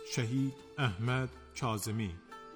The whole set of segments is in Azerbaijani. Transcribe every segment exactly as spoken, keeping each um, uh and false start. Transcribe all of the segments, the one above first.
Şehid Ahmed Kazimi.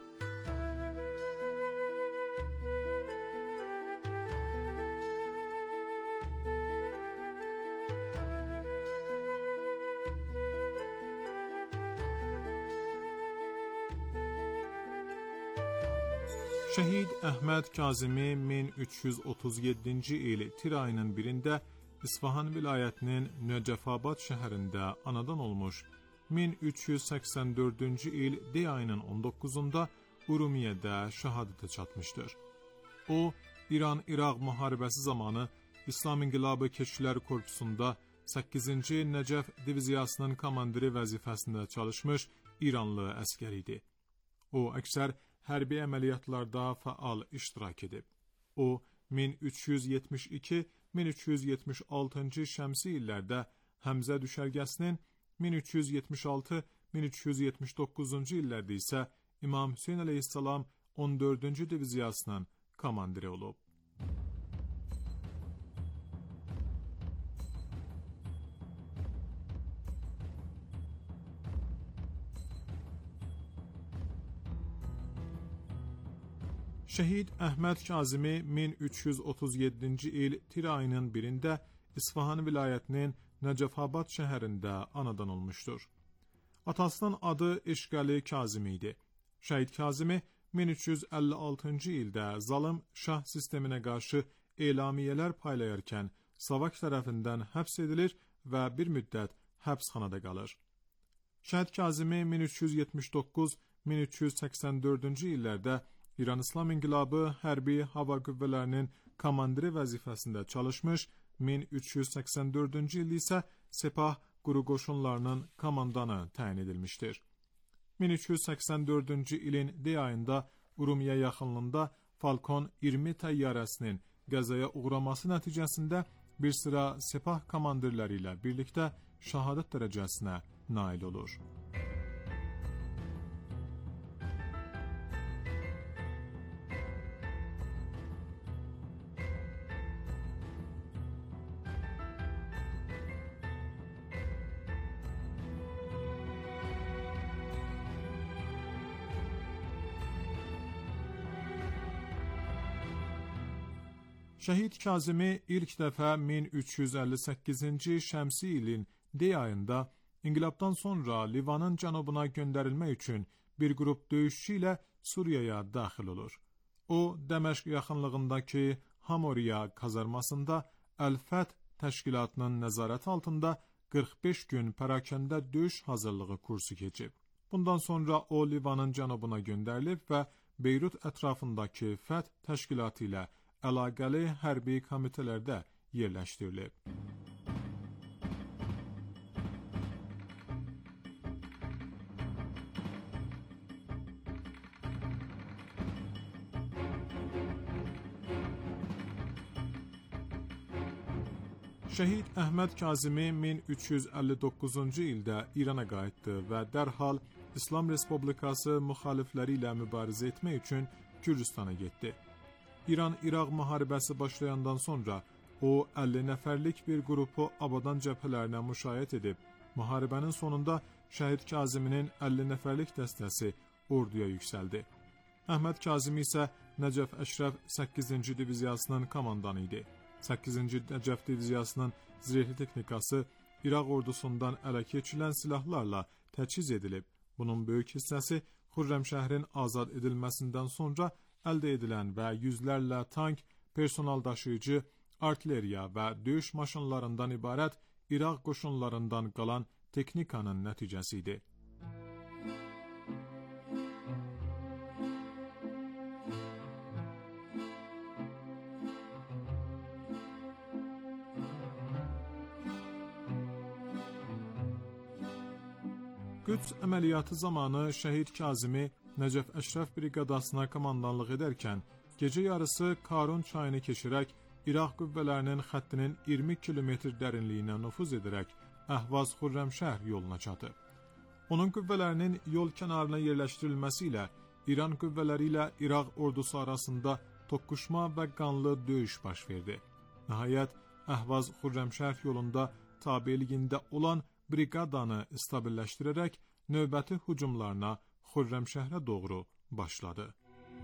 Şehid Ahmed Kazimi min üç yüz otuz yeddinci il tir ayının birində İsfahan vilayətinin Nəcəfabad şəhərində anadan olmuş, min üç yüz səksən dördüncü il dey ayının on doqquzunda Urumiyədə şəhadətə çatmışdır. O, İran-İraq müharibəsi zamanı İslam İnqilabı Keşikçilər Korpusunda səkkizinci Nəcəf diviziyasının komandiri vəzifəsində çalışmış İranlı əskər idi. O, əksər hərbi əməliyyatlarda fəal iştirak edib. O, min üç yüz yetmiş iki min üç yüz yetmiş altıncı şəmsi illərdə Həmzə düşərgəsinin, min üç yüz yetmiş altı min üç yüz yetmiş doqquzuncu illərdə isə İmam Hüseyn əleyhissalam on dördüncü diviziyasının komandiri olub. Şehid Ahmed Kazimi min üç yüz otuz yeddinci il tir ayının birində İsfahan vilayətinin Nəcəfabad şəhərində anadan olmuşdur. Atasının adı İşqəli Kazimi idi. Şəhid Kazimi min üç yüz əlli altıncı ildə zalım şah sisteminə qarşı elamiyələr paylayarkən Savak tərəfindən həbs edilir və bir müddət həbsxanada qalır. Şəhid Kazimi min üç yüz yetmiş doqquz min üç yüz səksən dördüncü illərdə İran İslam İnqilabı Hərbi Hava Qüvvələrinin komandiri vəzifəsində çalışmış, min üç yüz səksən dördüncü ildə isə Sepah quru qoşunlarının komandanı təyin edilmişdir. min üç yüz səksən dördüncü ilin dey ayında Urumiyə yaxınlığında Falcon iyirmi təyyarəsinin qəzaya uğraması nəticəsində bir sıra Sepah komandirləri ilə birlikdə şəhadət dərəcəsinə nail olur. Şəhid Kazimi ilk dəfə min üç yüz əlli səkkizinci şəmsi ilin dey ayında İnqilabdan sonra Livanın cənubuna göndərilmək üçün bir qrup döyüşçü ilə Suriyaya daxil olur. O, Dəməşq yaxınlığındakı Hamoriya kazarmasında Əl-Fəth təşkilatının nəzarəti altında qırx beş gün pərakəndə döyüş hazırlığı kursu keçib. Bundan sonra o, Livanın cənubuna göndərilib və Beyrut ətrafındakı Fəth təşkilatı ilə əlaqəli hərbi komitələrdə yerləşdirilib. Şəhid Ahmed Kazimi min üç yüz əlli doqquzuncu ildə İrana qayıtdı və dərhal İslam Respublikası müxalifləri ilə mübarizə etmək üçün Gürcüstana getdi. İran-İraq müharibəsi başlayandan sonra o əlli nəfərlik bir qrupu Abadan cəbhələrinə müşayiət edib, müharibənin sonunda Şəhid Kaziminin əlli nəfərlik dəstəsi orduya yüksəldi. Ahmed Kazimi isə Nəcəf Əşrəf səkkizinci diviziyasının komandanı idi. səkkizinci Nəcəf diviziyasının zirehli texnikası İraq ordusundan ələ keçirilən silahlarla təchiz edilib. Bunun böyük hissəsi Xürrəmşəhrin azad edilməsindən sonra əldə edilən və yüzlərlə tank, personal daşıyıcı, artilleriya və döyüş maşınlarından ibarət İraq qoşunlarından qalan texnikanın nəticəsi idi. Qüds əməliyyatı zamanı Şəhid Kazimi Nəcəf Əşrəf briqadasına komandanlıq edərkən, gecə yarısı Karun çayını keçirək, İraq qüvvələrinin xəttinin iyirmi kilometr dərinliyinə nüfuz edərək Əhvaz Xürrəmşəhr yoluna çatıb. Onun qüvvələrinin yol kənarına yerləşdirilməsi ilə İran qüvvələri ilə İraq ordusu arasında toqquşma və qanlı döyüş baş verdi. Nəhayət, Əhvaz Xürrəmşəhr yolunda tabeliyində olan briqadanı stabilləşdirərək növbəti hücumlarına Xürrəmşəhrə doğru başladı.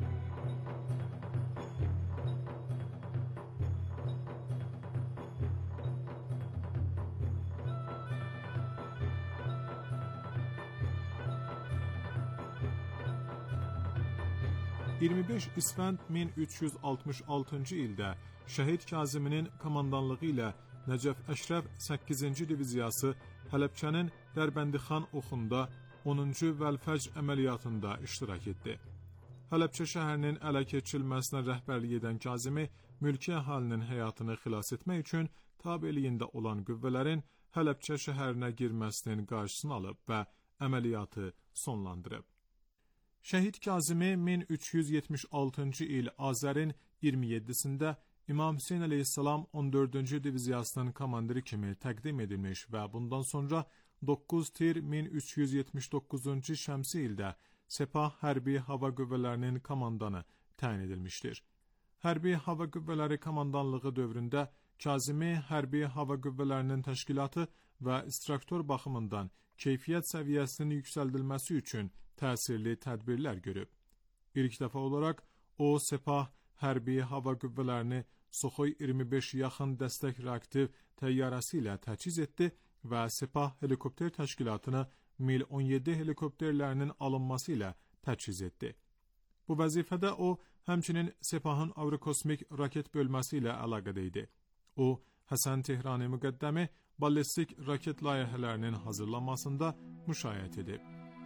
iyirmi beş İsfənd min üç yüz altmış altıncı ildə Şəhid Kaziminin komandanlığı ilə Nəcəf Əşrəf səkkizinci diviziyası Hələbçənin Dərbəndixan oxunda onuncu Vəlfəcr əməliyyatında iştirak etdi. Hələbçə şəhərinin ələ keçirilməsinə rəhbərlik edən Kazimi mülki əhalinin həyatını xilas etmək üçün tabeliyində olan qüvvələrin Hələbçə şəhərinə girməsinin qarşısını alıb və əməliyyatı sonlandırıb. Şəhid Kazimi min üç yüz yetmiş altıncı il Azərin iyirmi yeddisində İmam Hüseyn əleyhissalam on dördüncü diviziyasının komandiri kimi təqdim edilmiş və bundan sonra doqquz tir min üç yüz yetmiş doqquzuncu şəmsi ildə Sepah Hərbi Hava Qüvvələrinin komandanı təyin edilmişdir. Hərbi Hava Qüvvələri komandanlığı dövründə Kazimi Hərbi Hava Qüvvələrinin təşkilatı və instruktor baxımından keyfiyyət səviyyəsinin yüksəldilməsi üçün təsirli tədbirlər görüb. İlk dəfə olaraq o, Sepah Hərbi Hava Qüvvələrini Soxoy iyirmi beş yaxın dəstək reaktiv təyyarəsi ilə təchiz etdi və Sepah helikopter təşkilatını Mil on yeddi helikopterlərinin alınması ilə təchiz etdi. Bu vəzifədə o, həmçinin Sepahın Avrokosmik raket bölməsi ilə əlaqədə idi. O, Həsən Tehrani müqəddəmi ballistik raket layihələrinin hazırlanmasında müşayiət edib.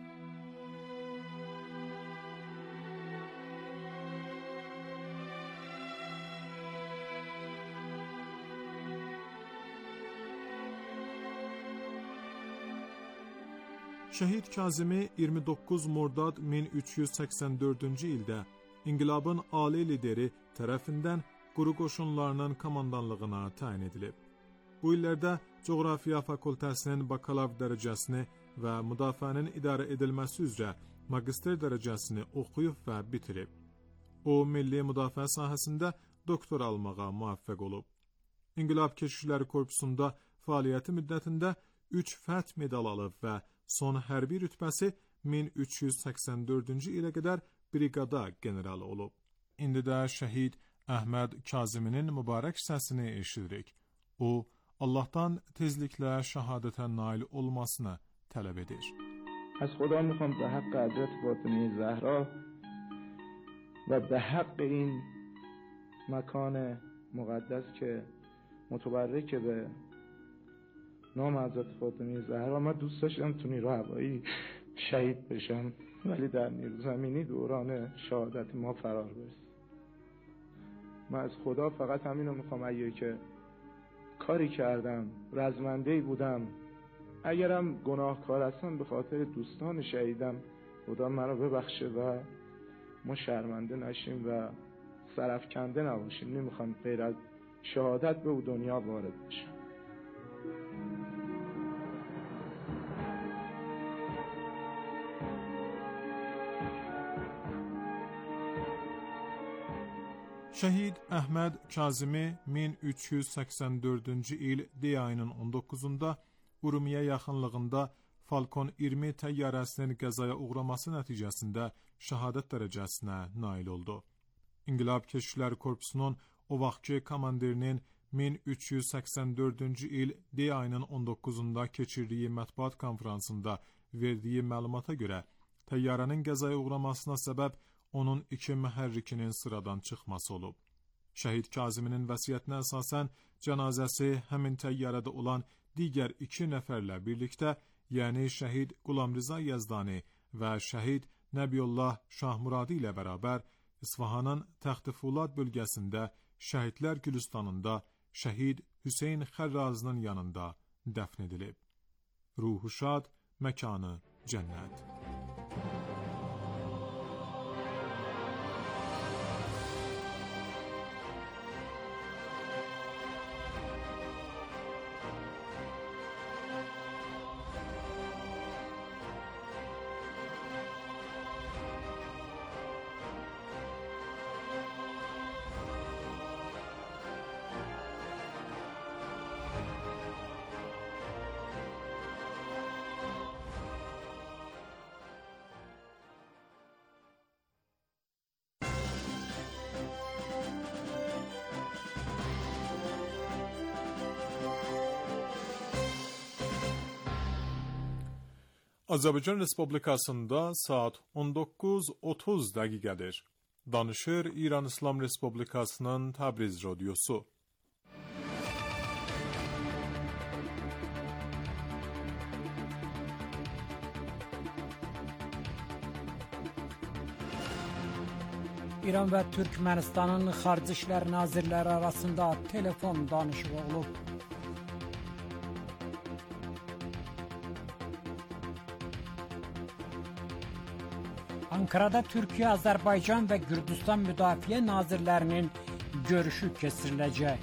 Şəhid Kazimi iyirmi doqquz Mordad min üç yüz səksən dördüncü ildə İnqilabın ali lideri tərəfindən quru qoşunlarının komandanlığına təyin edilib. Bu illərdə Coğrafiya Fakültəsinin bakalavr dərəcəsini və müdafiənin idarə edilməsi üzrə magistr dərəcəsini oxuyub və bitirib. O, milli müdafiə sahəsində doktor almağa müvəffəq olub. İnqilab Keşişləri Korpusunda fəaliyyəti müddətində üç fəth medal alıb və son hərbi rütbəsi min üç yüz səksən dördüncü ilə qədər briqada generalı olub. İndi də şəhid Əhməd Kaziminin mübarək səsini eşidirik. O, Allah'tan tezliklə şəhadətə nail olmasını tələb edir. از خدا میخوام به حق حضرت فاطمه زهرا و به حق این مکان مقدس که متبرک به نام حضرت فاطمه زهرا، من دوست داشتم تو نیرو هوایی شهید بشم ولی در نیرو زمینی دوران شهادت ما فرار برسه. من از خدا فقط همینو میخوام، اگه که کاری کردم رزمنده‌ای بودم، اگرم گناهکار هستم به خاطر دوستان شهیدم، خدا منو ببخشه و ما شرمنده نشیم و سرافکنده نباشیم. نمیخوام غیر از شهادت به اون دنیا وارد بشم. Şəhid Əhməd Kazimi min üç yüz səksən dördüncü il D ayının on doqquzunda Urumiyə yaxınlığında Falcon iyirmi təyyarəsinin qəzaya uğraması nəticəsində şəhadət dərəcəsinə nail oldu. İnqilab Keşişləri Korpusunun o vaxtki komandirinin min üç yüz səksən dördüncü il D ayının on doqquzunda keçirdiyi mətbuat konferansında verdiyi məlumata görə təyyarənin qəzaya uğramasına səbəb onun iki məhərrikinin sıradan çıxması olub. Şəhid Kaziminin vəsiyyətinə əsasən cənazəsi həmin təyyarədə olan digər iki nəfərlə birlikdə, yəni şəhid Qulamriza Yazdani və şəhid Nəbiyullah Şahmuradi ilə bərabər İsfahanın Təxti-Fulad bölgəsində Şəhidlər Gülüstanında şəhid Hüseyn Xərrazının yanında dəfn edilib. Ruhu şad, məkanı cənnət. Azərbaycan Respublikasında saat on doqquz otuz dəqiqədir. Danışır İran İslam Respublikasının Təbriz Radyosu. İran və Türkmənistanın Xarici İşlər Nazirləri arasında telefon danışığı olub. Ankara'da Türkiye, Azərbaycan və Gürcüstan Müdafiə Nazirlərinin görüşü keçiriləcək.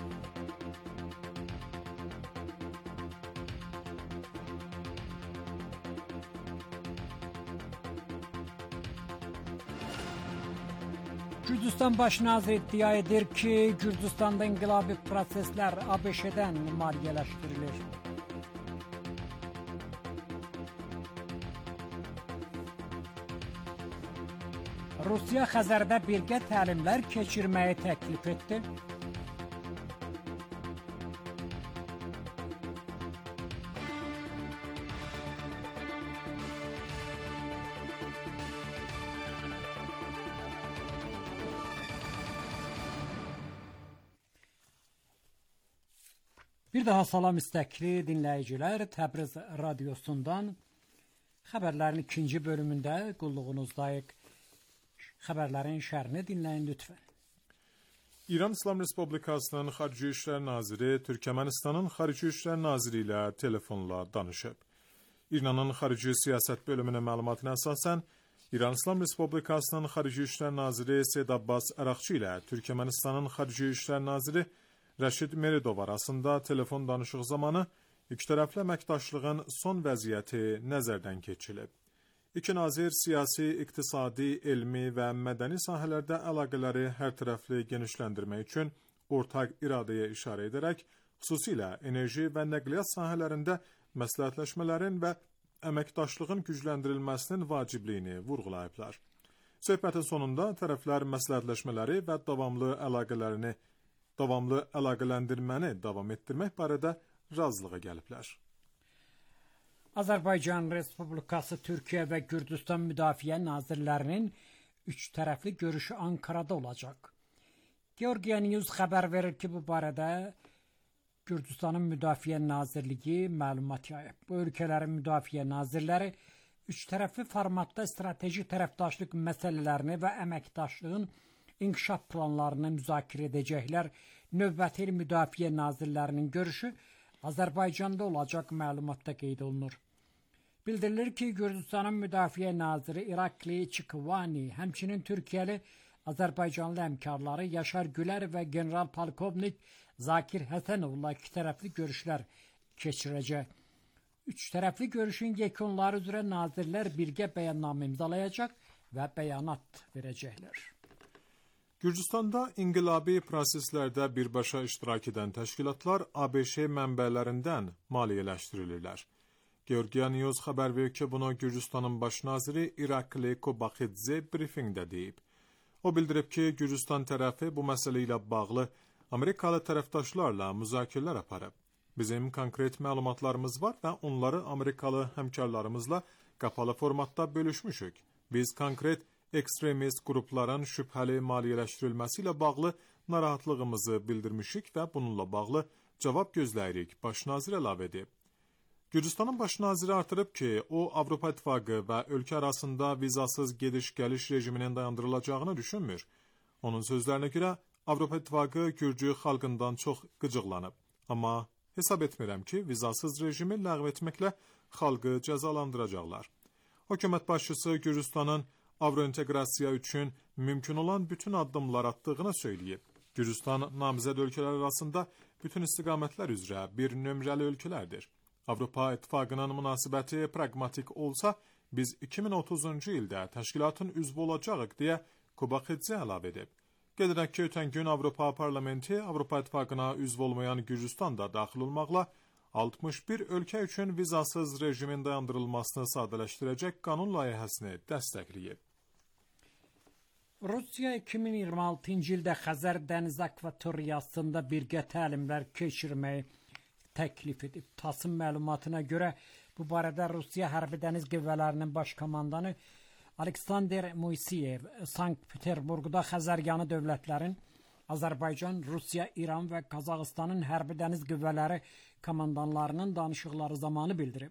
Gürcüstan Baş Naziri iddia edir ki, Gürcüstanda inqilabi proseslər A B Ş-dən maliyyələşdirilir. Rusiya Xəzərdə birgə təlimlər keçirməyi təklif etdi. Bir daha salam istəkli dinləyicilər, Təbriz Radyosundan xəbərlərin ikinci bölümündə qulluğunuzdayıq. Xəbərlərin şərhini dinləyin lütfən. İran İslam Respublikasının Xarici İşlər Naziri Türkmenistanın Xarici İşlər Naziri ilə telefonla danışıb. İranın Xarici Siyasət bölümünün məlumatına əsasən, İran İslam Respublikasının Xarici İşlər Naziri Seyid Abbas Əraqçı ilə Türkmenistanın Xarici İşlər Naziri Rəşid Meridov arasında telefon danışığı zamanı iki tərəfli əməkdaşlığın son vəziyyəti nəzərdən keçirilib. İki nazir siyasi, iqtisadi, elmi və mədəni sahələrdə əlaqələri hər tərəfli genişləndirmək üçün ortaq iradəyə işarə edərək, xüsusilə enerji və nəqliyyat sahələrində məsləhətləşmələrin və əməkdaşlığın gücləndirilməsinin vacibliyini vurğulayıblar. Söhbətin sonunda tərəflər məsləhətləşmələri və davamlı əlaqələrini, davamlı əlaqələndirməni davam etdirmək barədə razılığa gəliblər. Azərbaycan Respublikası, Türkiyə və Gürcüstan Müdafiə Nazirlərinin üç tərəfli görüşü Ankara'da olacaq. Georgia News xəbər verir ki, bu barədə Gürcüstanın Müdafiə Nazirliyi məlumat yayıb. Bu ölkələrin müdafiə nazirləri üç tərəfli formatda strateji tərəfdaşlıq məsələlərini və əməkdaşlığın inkişaf planlarını müzakirə edəcəklər. Növbəti il müdafiə nazirlərinin görüşü Azərbaycanda olacaq, məlumatda qeyd olunur. Bildirilir ki, Gürcüstanın Müdafiə Naziri İrakli Çikvani, həmçinin Türkiyəli Azərbaycanlı həmkarları Yaşar Gülər və General Polkovnik Zakir Həsənovla iki tərəfli görüşlər keçirəcək. Üç tərəfli görüşün yekunları üzrə nazirlər birgə bəyannamə imzalayacaq və bəyanat verəcəklər. Gürcüstanda inqilabi proseslərdə birbaşa iştirak edən təşkilatlar A B Ş mənbələrindən maliyyələşdirilirlər. Georgia News xəbər verir ki, bunu Gürcüstanın baş naziri İrakli Kobaxidze briefingdə deyib. O bildirib ki, Gürcüstan tərəfi bu məsələ ilə bağlı Amerikalı tərəfdaşlarla müzakirələr aparıb. Bizim konkret məlumatlarımız var və onları Amerikalı həmkarlarımızla qapalı formatda bölüşmüşük. Biz konkret ekstremist qrupların şübhəli maliyyələşdirilməsi ilə bağlı narahatlığımızı bildirmişik və bununla bağlı cavab gözləyirik, baş nazir əlavə edib. Gürcüstanın baş naziri artırıb ki, o Avropa İttifaqı və ölkə arasında vizasız gediş-gəliş rejiminin dayandırılacağını düşünmür. Onun sözlərinə görə Avropa İttifaqı Gürcü xalqından çox qıcıqlanıb. Amma hesab etmirəm ki, vizasız rejimi ləğv etməklə xalqı cəzalandıracaqlar. Hökumət başçısı Gürcüstanın Avrointeqrasiya üçün mümkün olan bütün addımlar attığını söyləyib. Gürcüstan namizəd ölkələr arasında bütün istiqamətlər üzrə bir nömrəli ölkələrdir. Avropa İttifaqının münasibəti pragmatik olsa, biz iki min otuzuncu ildə təşkilatın üzvü olacağıq deyə Kobaxidze əlavə edib. Qeyd edək ki, ötən gün Avropa Parlamenti Avropa İttifaqına üzv olmayan Gürcüstanda daxil olmaqla altmış bir ölkə üçün vizasız rejimin dayandırılmasını sadələşdirəcək qanun layihəsini dəstəkləyib. Rusiya iki min iyirmi altıncı ildə Xəzər dəniz akvatoriyasında birgə təlimlər keçirməyi təklif edib. TASS-ın məlumatına görə Bu barədə Rusiya Hərbi Dəniz Qüvvələrinin baş komandanı Aleksandr Moiseyev Sankt-Peterburqda Xəzəryanı dövlətlərin Azərbaycan, Rusiya, İran və Qazaxıstanın hərbi dəniz qüvvələri komandanlarının danışıqları zamanı bildirib.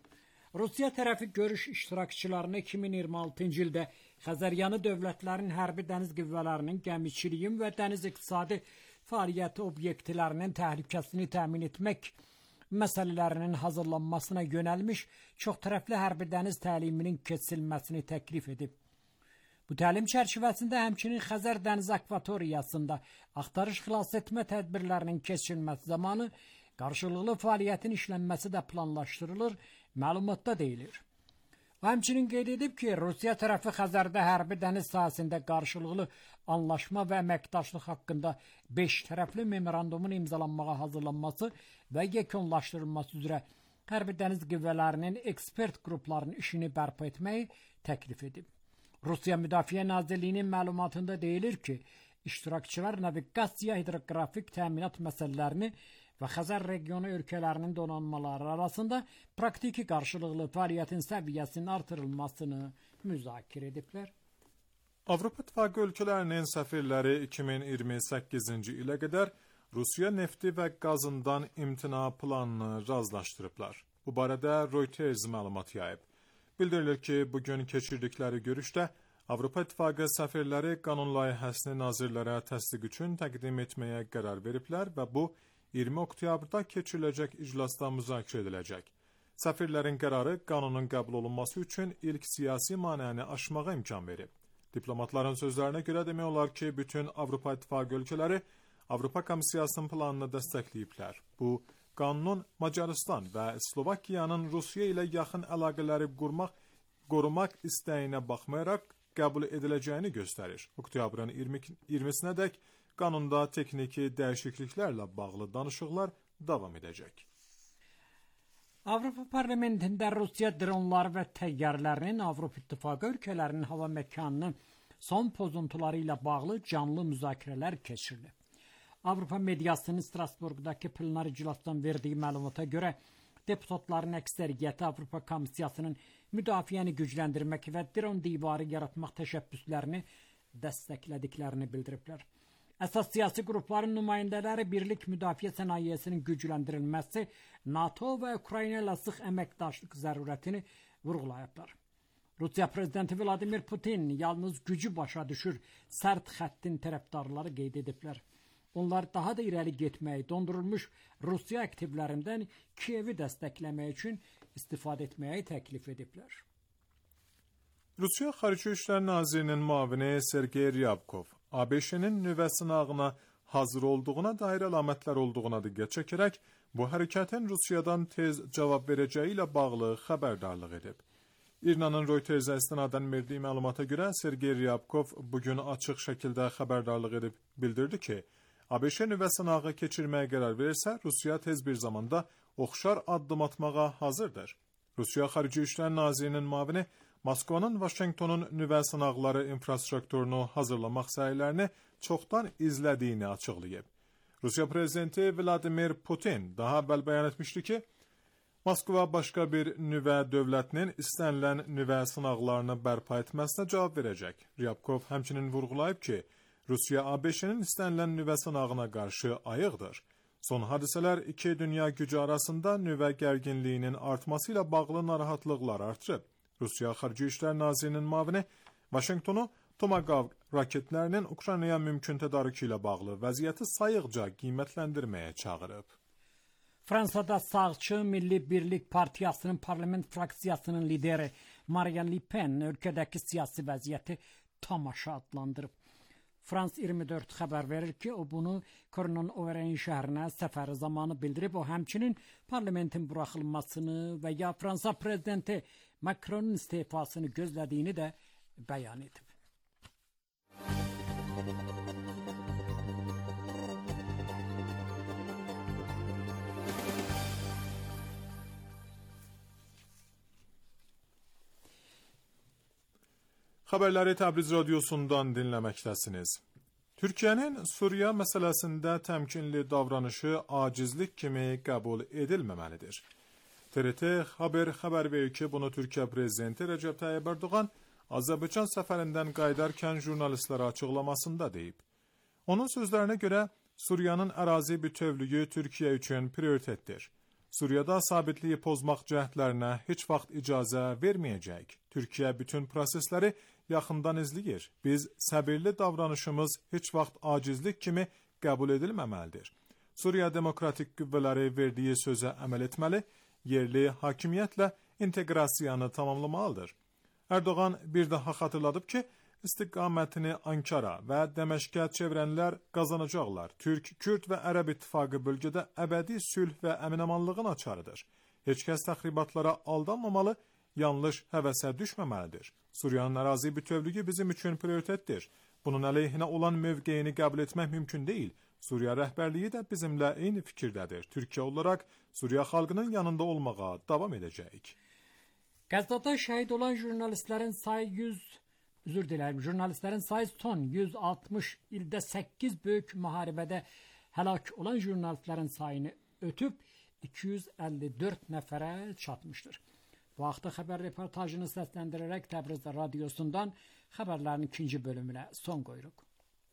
Rusiya tərəfi görüş iştirakçılarını iki min iyirmi altıncı ildə Xəzəryanı dövlətlərin hərbi dəniz qüvvələrinin gəmiçiliyin və dəniz iqtisadi fəaliyyəti obyektlərinin təhlükəsini təmin etmək məsələlərinin hazırlanmasına yönəlmiş çoxtərəfli hərbi dəniz təliminin keçirilməsini təklif edib. Bu təlim çərçivəsində həmçinin Xəzər dəniz akvatoriyasında axtarış xilas etmə tədbirlərinin keçirilməsi zamanı qarşılıqlı fəaliyyətin işlənməsi də planlaşdırılır, məlumatda deyilir. O həmçinin qeyd edib ki, Rusiya tərəfi Xəzərdə hərbi dəniz sahəsində qarşılıqlı anlaşma və əməkdaşlıq haqqında beş tərəfli memorandumun imzalanmağa hazırlanması və yekunlaşdırılması üzrə hərbi dəniz qüvvələrinin ekspert qruplarının işini bərpa etməyi təklif edib. Rusiya Müdafiə Nazirliyinin məlumatında deyilir ki, iştirakçılar naviqasiya, hidroqrafik təminat məsələlərini və Xəzər regionu ölkələrinin donanmaları arasında praktiki qarşılıqlı fəaliyyətin səviyyəsinin artırılmasını müzakirə ediblər. Avropa İttifaqı ölkələrinin səfirləri iki min iyirmi səkkizinci ilə qədər Rusiya nefti və qazından imtina planını razılaşdırıblar. Bu barədə Reuters məlumat yayıb. Bildirilir ki, bugün keçirdikləri görüşdə Avropa İttifaqı səfirləri qanun layihəsini nazirlərə təsdiq üçün təqdim etməyə qərar veriblər və bu iyirmi oktyabrda keçiriləcək iclasda müzakirə ediləcək. Səfirlərin qərarı qanunun qəbul olunması üçün ilk siyasi manəni aşmağa imkan verib. Diplomatların sözlərinə görə demək olar ki, bütün Avropa İttifaqı ölkələri Avropa Komissiyasının planını dəstəkləyiblər. Bu, qanunun Macaristan və Slovakiyanın Rusiya ilə yaxın əlaqələri qurmaq, qorumaq istəyinə baxmayaraq qəbul ediləcəyini göstərir. Oktyabrın iyirmisinə dək qanunda texniki dəyişikliklərlə bağlı danışıqlar davam edəcək. Avropa Parlamentində Rusiya dronları və təyyarələrinin Avropa İttifaqı ölkələrinin hava məkanının son pozuntuları ilə bağlı canlı müzakirələr keçirilib. Avropa mediasının Strasburqdakı plenar iclasdan verdiyi məlumata görə deputatların əksəriyyəti Avropa Komissiyasının müdafiəni gücləndirmək və dron divarı yaratmaq təşəbbüslərini dəstəklədiklərini bildiriblər. Əsas siyasi qrupların nümayəndələri birlik müdafiə sənayesinin gücləndirilməsi, NATO və Ukrayna ilə sıx əməkdaşlıq zərurətini vurğulayıblar. Rusiya prezidenti Vladimir Putin yalnız gücü başa düşür, sərt xəttin tərəfdarları qeyd ediblər. Onlar daha da irəli getməyi, dondurulmuş Rusiya aktivlərindən Kiyevi dəstəkləmək üçün istifadə etməyi təklif ediblər. Rusiya Xarici İşlər Nazirinin müavini Sergey Ryabkov, ABŞ-nin nüvə sınağına hazır olduğuna dair əlamətlər olduğuna diqqət çəkərək, bu hərəkətin Rusiyadan tez cavab verəcəyi ilə bağlı xəbərdarlıq edib. İranın Reuters-ə istinadən verdiyi məlumata görə Sergey Ryabkov bugün açıq şəkildə xəbərdarlıq edib bildirdi ki, ABŞ nüvə sınağı keçirməyə qərar verirsə, Rusiya tez bir zamanda oxşar addım atmağa hazırdır. Rusiya Xarici İşlər Nazirinin müavini Moskvanın Vaşinqtonun nüvə sınaqları infrastrukturunu hazırlamaq səylərini çoxdan izlədiyini açıqlayıb. Rusiya prezidenti Vladimir Putin daha əvvəl bəyan etmişdi ki, Moskva başqa bir nüvə dövlətinin istənilən nüvə sınaqlarını bərpa etməsinə cavab verəcək. Ryabkov həmçinin vurğulayıb ki, Rusiya ABŞ-nin istənilən nüvə sınağına qarşı ayıqdır. Son hadisələr iki dünya gücü arasında nüvə gərginliyinin artması ilə bağlı narahatlıqlar artırıb. Rusiya Xarici İşlər Nazirinin müavini Vaşinqtonu Tomahawk raketlərinin Ukraynaya mümkün tədarükü ilə bağlı vəziyyəti sayıqca qiymətləndirməyə çağırıb. Fransada sağçı Milli Birlik Partiyasının parlament fraksiyasının lideri Marine Le Pen ölkədəki siyasi vəziyyəti tamaşa adlandırıb. Frans iyirmi dörd xəbər verir ki, o bunu Kornon-Overen şəhərinə səfəri zamanı bildirib. O həmçinin parlamentin buraxılmasını və ya Fransa prezidenti Macronun istefasını gözlədiyini də bəyan edib. Xəbərləri Təbriz radiosundan dinləməkdəsiniz. Türkiyənin Suriya məsələsində təmkinli davranışı acizlik kimi qəbul edilməməlidir. T R T Haber xəbər verir ki, bunu Türkiyə prezidenti Rəcəb Tayyib Erdoğan Azərbaycan səfərindən qayıdarkən jurnalistlərə açıqlamasında deyib. Onun sözlərinə görə Suriyanın ərazi bütövlüyü Türkiyə üçün prioritetdir. Suriyada sabitliyi pozmaq cəhdlərinə heç vaxt icazə verməyəcək. Türkiyə bütün prosesləri yaxından izləyir. Biz səbirli davranışımız heç vaxt acizlik kimi qəbul edilməməlidir. Suriya Demokratik Qüvvələri verdiyi sözə əməl etməli, yerli hakimiyyətlə inteqrasiyanı tamamlamalıdır. Erdoğan bir daha xatırladıb ki, istiqamətini Ankara və Dəməşqə çevirənlər qazanacaqlar. Türk, Kürd və Ərəb İttifaqı bölgədə əbədi sülh və əminamanlığın açarıdır. Heç kəs təxribatlara aldanmamalı, yanlış həvəsə düşməməlidir. Suriyanın ərazi bütövlüyü bizim üçün prioritetdir. Bunun əleyhinə olan mövqeyini qəbul etmək mümkün deyil. Suriya rəhbərliyi də bizimlə eyni fikirdədir. Türkiyə olaraq Suriya xalqının yanında olmağa davam edəcəyik. Qəzzada şəhid olan jurnalistlərin sayı yüz, üzr dilərim, jurnalistlərin sayı son yüz altmış ildə səkkiz böyük müharibədə həlak olan jurnalistlərin sayını ötüb iki yüz əlli dörd nəfərə çatmışdır. Bu haqda xəbər reportajını səsləndirərək Təbriz radiosundan xəbərlərin ikinci bölümünə son qoyuruq.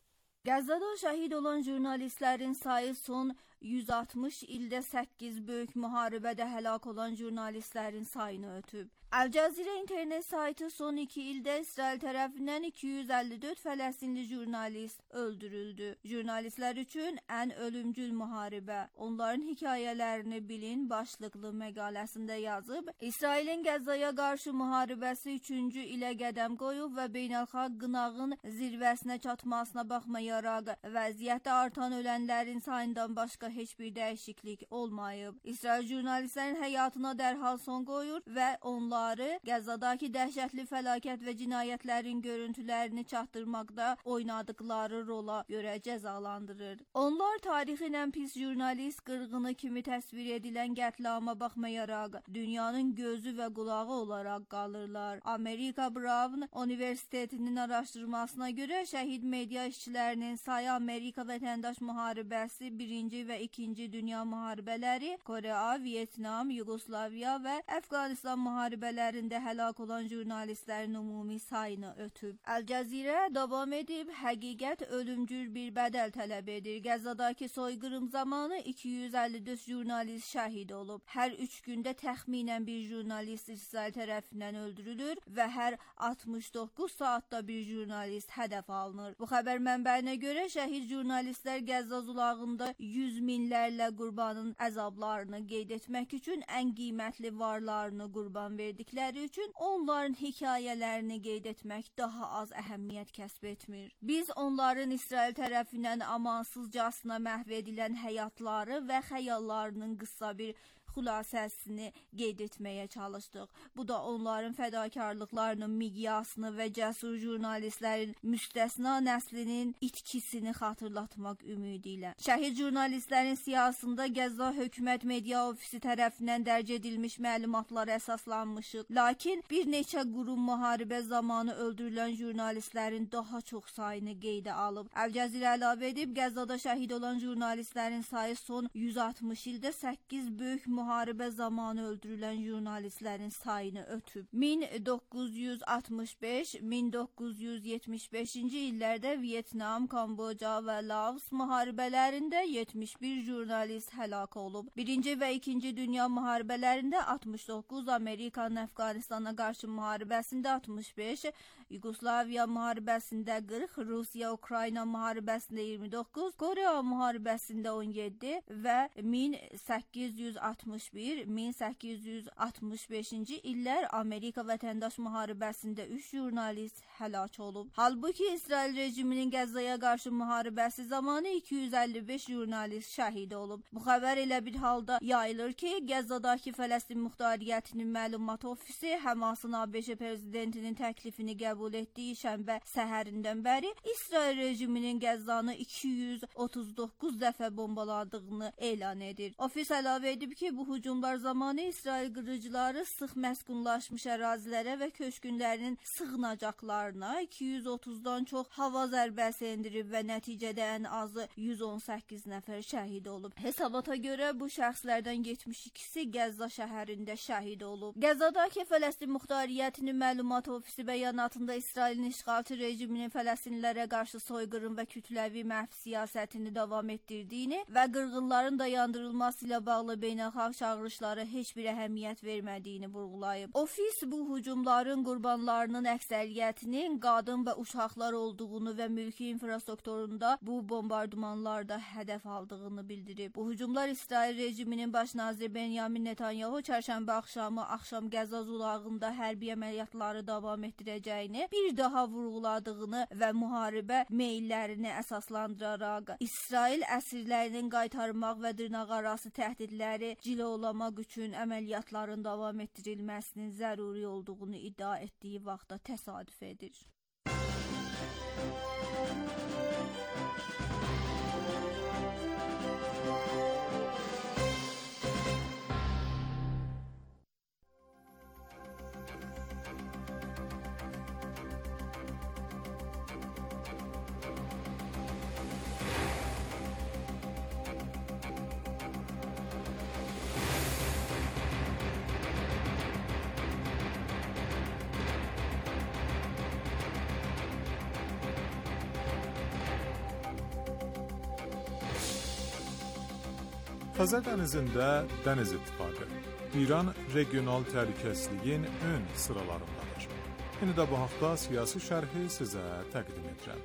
Qəzzada şəhid olan jurnalistlərin sayı son yüz altmış ildə səkkiz böyük müharibədə həlak olan jurnalistlərin sayını ötüb. Əl-Cəzirə internet saytı son iki ildə İsrail tərəfindən iki yüz əlli dörd Fələstinli jurnalist öldürüldü. Jurnalistlər üçün ən ölümcül müharibə. Onların hekayələrini bilin başlıqlı məqaləsində yazıb, İsrailin Qəzzaya qarşı müharibəsi üçüncü ilə qədəm qoyub və beynəlxalq qınağın zirvəsinə çatmasına baxmayaraq, vəziyyətdə artan ölənlərin sayından başqa heç bir dəyişiklik olmayıb. İsrail jurnalistlərin həyatına dərhal son qoyur və onlar Qəzzadakı dəhşətli fəlakət və cinayətlərin görüntülərini çatdırmaqda oynadıkları rola görə cəzalandırır. Onlar tarixin ən pis jurnalist qırğını kimi təsvir edilən qətlama baxmayaraq, dünyanın gözü və qulağı olaraq qalırlar. Amerika Brown Universitetinin araşdırmasına görə şəhid media işçilərinin sayı Amerika vətəndaş müharibəsi, birinci və ikinci dünya müharibələri, Koreya, Vietnam, Yugoslaviya və Əfqanistan müharibələri lərində həlak olan jurnalistlərin ümumi sayını ötüb. Əl-Cəzirə davam edib, həqiqət ölümcül bir bədəl tələb edir. Qəzzadakı soyqırım zamanı iki yüz əlli dörd jurnalist şəhid olub. Hər üç gündə təxminən bir jurnalist İsrail tərəfindən öldürülür və hər altmış doqquz saatda bir jurnalist hədəf alınır. Bu xəbər mənbəyinə görə şəhid jurnalistlər Qəzza zolağında yüz minlərlə qurbanın əzablarını qeyd etmək üçün ən qiymətli varlarını qurban verdi. Dikləri üçün onların hekayələrini qeyd etmək daha az əhəmiyyət kəsb etmir. Biz onların İsrail tərəfindən amansızcasına məhv edilən həyatları və xəyallarının qısa bir xülasəsini qeyd etməyə çalışdıq. Bu da onların fədakarlıqlarının miqyasını və cəsur jurnalistlərin müstəsna nəslinin itkisini xatırlatmaq ümidi ilə. Şəhid jurnalistlərin siyasında Qəzza Hökumət Media Ofisi tərəfindən dərc edilmiş məlumatlara əsaslanmışıq. Lakin bir neçə qurum müharibə zamanı öldürülən jurnalistlərin daha çox sayını qeydə alıb. Əl-Cəzirə əlavə edib, Qəzzada şəhid olan jurnalistlərin sayı son yüz altmış ildə səkkiz böyük müharibə zamanı öldürülən jurnalistlərin sayını ötüb. min doqquz yüz altmış beş - min doqquz yüz yetmiş beşinci illərdə Vietnam, Kamboca və Laos müharibələrində yetmiş bir jurnalist həlak olub. Birinci və ikinci dünya müharibələrində altmış doqquz, Amerikanın Əfqanistana qarşı müharibəsində altmış beş, Yugoslaviya müharibəsində qırx, Rusiya-Ukrayna müharibəsində iyirmi doqquz, Koreya müharibəsində on yeddi və min səkkiz yüz altmış bir - min səkkiz yüz altmış beşinci illər Amerika vətəndaş müharibəsində üç jurnalist həlak olub. Halbuki İsrail rejiminin Qəzzaya qarşı müharibəsi zamanı iki yüz əlli beş jurnalist şəhid olub. Bu xəbər elə bir halda yayılır ki, Qəzzadakı Fələstin Muxtariyyətinin məlumat ofisi Həmasın ABŞ prezidentinin təklifini qəbul etdiyi şənbə səhərindən bəri İsrail rejiminin Qəzzanı iki yüz otuz doqquz dəfə bombaladığını elan edir. Ofis əlavə edib ki, bu hücumlar zamanı İsrail qırıcıları sıx məskunlaşmış ərazilərə və köçkünlərin sığınacaqlarına iki yüz otuzdan çox hava zərbəsi endirib və nəticədə ən azı yüz on səkkiz nəfər şəhid olub. Hesabata görə bu şəxslərdən yetmiş ikisi Qəzza şəhərində şəhid olub. Qəzzadakı Fələstin Muxtariyyətinin məlumat ofisi bəyanatında İsrailin işğalçı rejiminin Fələstinlilərə qarşı soyqırım və kütləvi məhv siyasətini davam etdirdiyini və qırğınların dayandırılması ilə bağlı beynəlxalq çağırışlara heç bir əhəmiyyət vermədiyini vurğulayıb. Ofis bu hücumların qurbanlarının əksəriyyətinin qadın və uşaqlar olduğunu və mülki infrastrukturunda bu bombardımanlarda hədəf aldığını bildirib. Bu hücumlar İsrail rejiminin baş naziri Benyamin Netanyahu çərşənbə axşamı axşam Qəzza zolağında hərbi əməliyyatları davam etdirəcəyini bir daha vurğuladığını və müharibə meyllərini əsaslandıraraq İsrail əsirlərinin qaytarmaq və dırnaqarası təhdidləri cilovlamaq üçün əməliyyatların davam etdirilməsinin zəruri olduğunu iddia etdiyi vaxtda təsadüf edir. Xəzər dənizində Dəniz İttifaqı, İran regional təhlükəsizliyin ön sıralarındadır. İndi də bu haqda siyasi şərhi sizə təqdim edirəm.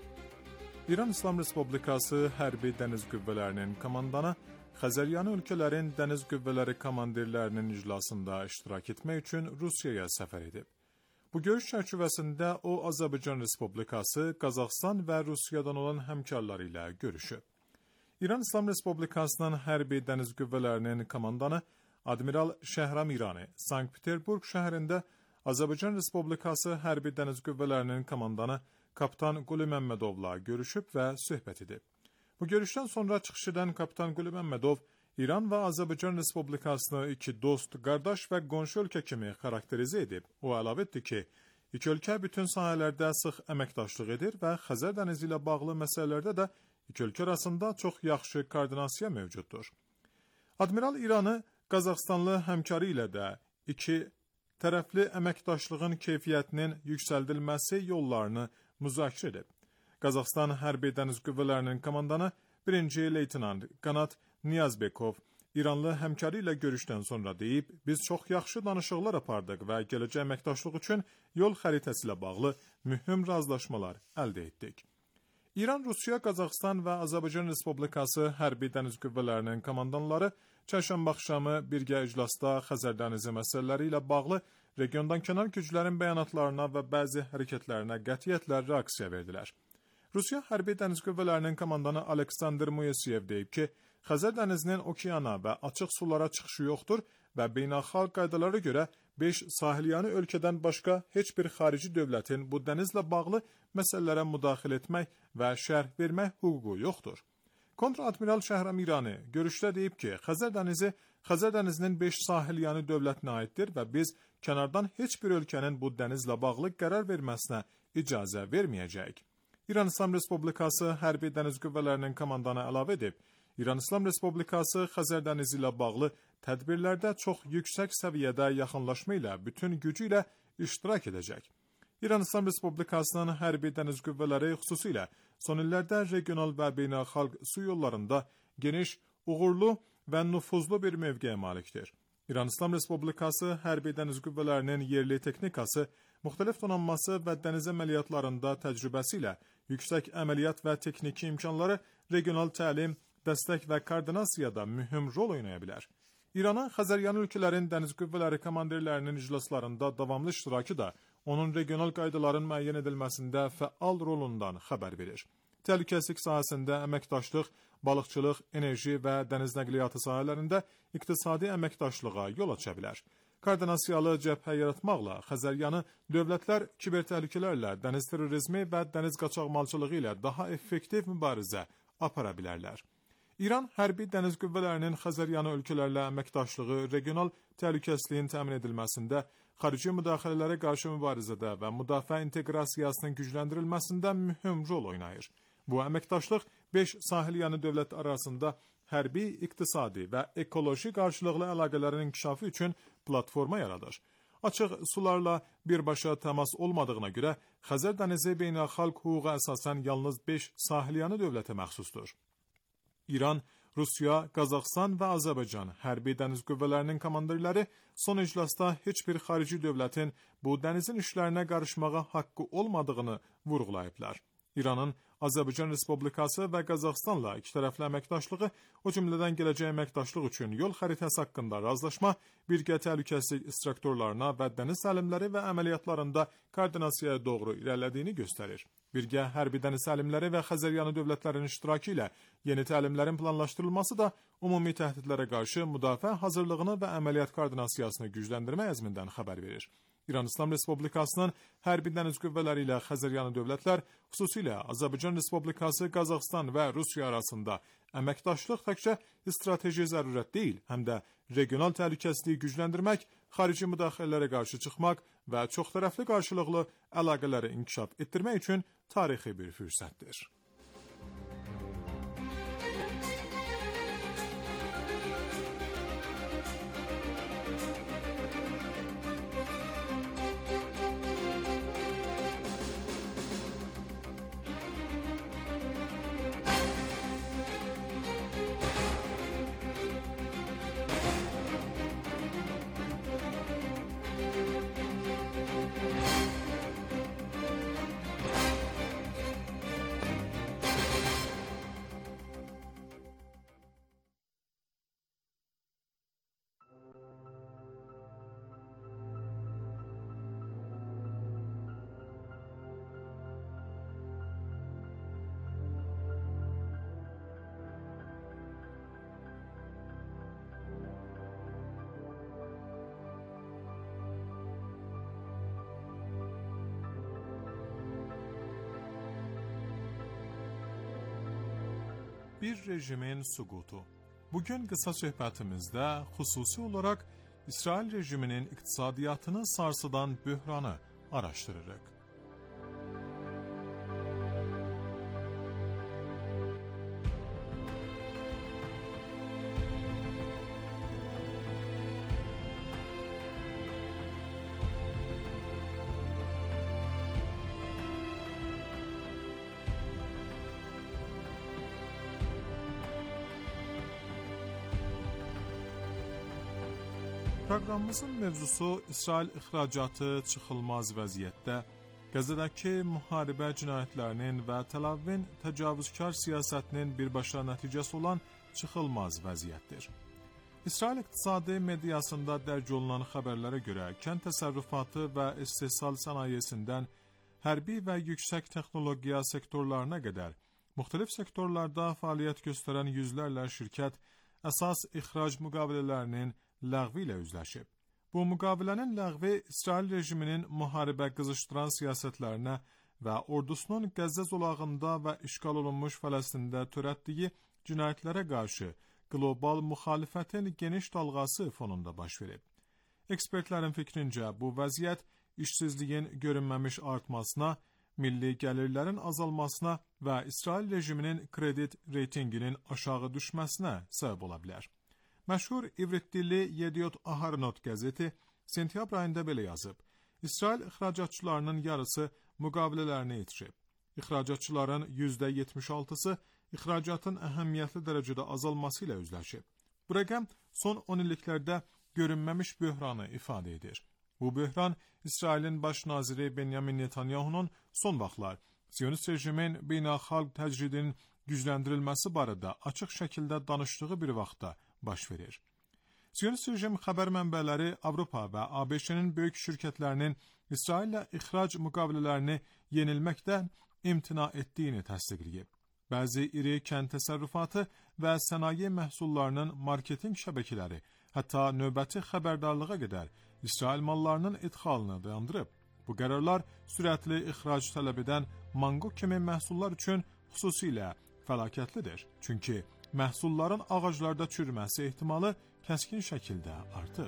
İran İslam Respublikası Hərbi Dəniz Qüvvələrinin komandanı Xəzəryanı ölkələrin dəniz qüvvələri komandirlərinin iclasında iştirak etmək üçün Rusiyaya səfər edib. Bu görüş çərçivəsində o Azərbaycan Respublikası, Qazaxstan və Rusiyadan olan həmkarları ilə görüşüb. İran İslam Respublikasının Hərbi Dəniz Qüvvələrinin komandanı Admiral Şəhram İrani Sankt-Peterburg şəhərində Azərbaycan Respublikası Hərbi Dəniz Qüvvələrinin komandanı Kapitan Quli Məmmədovla görüşüb və söhbət edib. Bu görüşdən sonra çıxış edən Kapitan Quli Məmmədov İran və Azərbaycan Respublikasını iki dost, qardaş və qonşu ölkə kimi xarakterizə edib. O əlavə etdi ki, iki ölkə bütün sahələrdə sıx əməkdaşlıq edir və Xəzər dənizi ilə bağlı məsələlərdə də İki ölkə arasında çox yaxşı koordinasiya mövcuddur. Admiral İranı Qazaxstanlı həmkarı ilə də iki tərəfli əməkdaşlığın keyfiyyətinin yüksəldilməsi yollarını müzakirə edib. Qazaxstan Hərbi Dəniz Qüvvələrinin komandanı birinci leytenant Qanat Niyazbekov İranlı həmkarı ilə görüşdən sonra deyib, biz çox yaxşı danışıqlar apardıq və gələcək əməkdaşlıq üçün yol xəritəsi ilə bağlı mühüm razılaşmalar əldə etdik. İran, Rusiya, Qazaxstan və Azərbaycan Respublikası Hərbi Dəniz Qüvvələrinin komandanları çərşənbə axşamı birgə iclasda Xəzər dənizi məsələləri ilə bağlı regiondan kənar güclərin bəyanatlarına və bəzi hərəkətlərinə qətiyyətlə reaksiya verdilər. Rusiya Hərbi Dəniz Qüvvələrinin komandanı Aleksandr Moiseyev deyib ki, Xəzər dənizinin okeana və açıq sulara çıxışı yoxdur və beynəlxalq qaydalara görə beş sahilyanı ölkədən başqa heç bir xarici dövlətin bu dənizlə bağlı məsələlərə müdaxilə etmək və şərh vermək hüququ yoxdur. Kontr-admiral Şəhram İrani görüşdə deyib ki, Xəzər dənizi Xəzər dənizinin beş sahilyanı dövlətinə aiddir və biz kənardan heç bir ölkənin bu dənizlə bağlı qərar verməsinə icazə verməyəcəyik. İran İslam Respublikası Hərbi Dəniz Qüvvələrinin komandanı əlavə edib, İran İslam Respublikası Xəzər dənizi ilə bağlı tədbirlərdə çox yüksək səviyyədə yaxınlaşma ilə bütün gücü ilə iştirak edəcək. İran İslam Respublikasının Hərbi Dəniz Qüvvələri xüsusilə son illərdə regional və beynəlxalq su yollarında geniş, uğurlu və nüfuzlu bir mövqeyə malikdir. İran İslam Respublikası Hərbi Dəniz Qüvvələrinin yerli texnikası, müxtəlif donanması və dəniz əməliyyatlarında təcrübəsi ilə yüksək əməliyyat və texniki imkanları regional təlim, dəstək və koordinasiyada mühüm rol oynaya bilər. İranın Xəzəryanı ölkələrin dəniz qüvvələri komandirlərinin iclaslarında davamlı iştirakı da onun regional qaydaların müəyyən edilməsində fəal rolundan xəbər verir. Təhlükəsizlik sahəsində əməkdaşlıq, balıqçılıq, enerji və dəniz nəqliyyatı sahələrində iqtisadi əməkdaşlığa yol aça bilər. Koordinasiyalı cəbhə yaratmaqla Xəzəryanı dövlətlər kibertəhlükələrlə, dəniz terrorizmi və dəniz qaçaqmalçılığı ilə daha effektiv mübarizə apara bilərlər. İran hərbi dəniz qüvvələrinin Xəzəryanı ölkələrlə əməkdaşlığı regional təhlükəsizliyin təmin edilməsində, xarici müdaxilələrə qarşı mübarizədə və müdafiə inteqrasiyasının gücləndirilməsində mühüm rol oynayır. Bu əməkdaşlıq beş sahilyanı dövlət arasında hərbi, iqtisadi və ekoloji qarşılıqlı əlaqələrin inkişafı üçün platforma yaradır. Açıq sularla birbaşa təmas olmadığına görə Xəzər dənizi beynəlxalq hüquqa əsasən yalnız beş sahilyanı dövlətə məxsusdur. İran, Rusiya, Qazaxstan və Azərbaycan hərbi dəniz qüvvələrinin komandirləri son iclasda heç bir xarici dövlətin bu dənizin işlərinə qarışmağa haqqı olmadığını vurğulayıblar. İranın Azərbaycan Respublikası və Qazaxstanla ikitərəfli əməkdaşlığı, o cümlədən gələcək əməkdaşlıq üçün yol xəritəsi haqqında razılaşma, birgə təhlükəsizlik instruktorlarına və dəniz təlimləri və əməliyyatlarında koordinasiyaya doğru irəlilədiyini göstərir. Birgə hərbi dəniz təlimləri və Xəzəryanı dövlətlərinin iştirakı ilə yeni təlimlərin planlaşdırılması da ümumi təhdidlərə qarşı müdafiə hazırlığını və əməliyyat koordinasiyasını gücləndirmə əzmindən xəbər verir. İran İslam Respublikasının hərbi dəniz qüvvələri ilə Xəzəryanı dövlətlər, xüsusilə Azərbaycan Respublikası, Qazaxstan və Rusiya arasında əməkdaşlıq təkcə strateji zərurət deyil, həm də regional təhlükəsizliyi gücləndirmək, xarici müdaxilələrə qarşı çıxmaq və çoxtərəfli qarşılıqlı əlaqələri inkişaf etdirmək üçün tarixi bir fürsətdir. Bir rejimin süqutu. Bugün qısa söhbətimizdə xüsusi olaraq İsrail rejiminin iqtisadiyyatını sarsıdan böhranı araşdırırıq. Proqramımızın mövzusu İsrail ixracatı çıxılmaz vəziyyətdə, Qəzzədəki müharibə cinayətlərinin və Təl-Əvivin təcavüzkar siyasətinin birbaşa nəticəsi olan çıxılmaz vəziyyətdir. İsrail iqtisadi mediasında dərc olunan xəbərlərə görə kənd təsərrüfatı və istehsal sənayesindən hərbi və yüksək texnologiya sektorlarına qədər müxtəlif sektorlarda fəaliyyət göstərən yüzlərlə şirkət əsas ixrac müqavilələrinin ləğvi ilə üzləşib. Bu müqavilənin ləğvi İsrail rejiminin müharibə qızışdıran siyasətlərinə və ordusunun Qəzzə zolağında və işğal olunmuş Fələstində törətdiyi cinayətlərə qarşı qlobal müxalifətin geniş dalğası fonunda baş verib. Ekspertlərin fikrincə bu vəziyyət işsizliyin görünməmiş artmasına, milli gəlirlərin azalmasına və İsrail rejiminin kredit reytinginin aşağı düşməsinə səbəb ola bilər. Məşhur ivrit dilli Yediot Aharonot qəzeti sentyabr ayında belə yazıb: İsrail ixracatçılarının yarısı müqavilələrini itirib. İxracatçıların yüzdə yetmiş altısı ixracatın əhəmiyyətli dərəcədə azalması ilə üzləşib. Bu rəqəm son on illiklərdə görünməmiş böhranı ifadə edir. Bu böhran İsrailin baş naziri Benyamin Netanyahunun son vaxtlar Siyonist rejimin beynəlxalq təcridinin gücləndirilməsi barədə açıq şəkildə danışdığı bir vaxtda baş verir. Siyonist rejim xəbər mənbələri Avropa və A B Ş-nin böyük şirkətlərinin İsraillə ixrac müqavilələrini yenilməkdən imtina etdiyini təsdiqləyib. Bəzi iri kənd təsərrüfatı və sənaye məhsullarının marketinq şəbəkələri hətta növbəti xəbərdarlığa qədər İsrail mallarının idxalını dayandırıb. Bu qərarlar sürətli ixrac tələb edən mango kimi məhsullar üçün xüsusilə fəlakətlidir. Çünki məhsulların ağaclarda çürüməsi ehtimalı kəskin şəkildə artıb.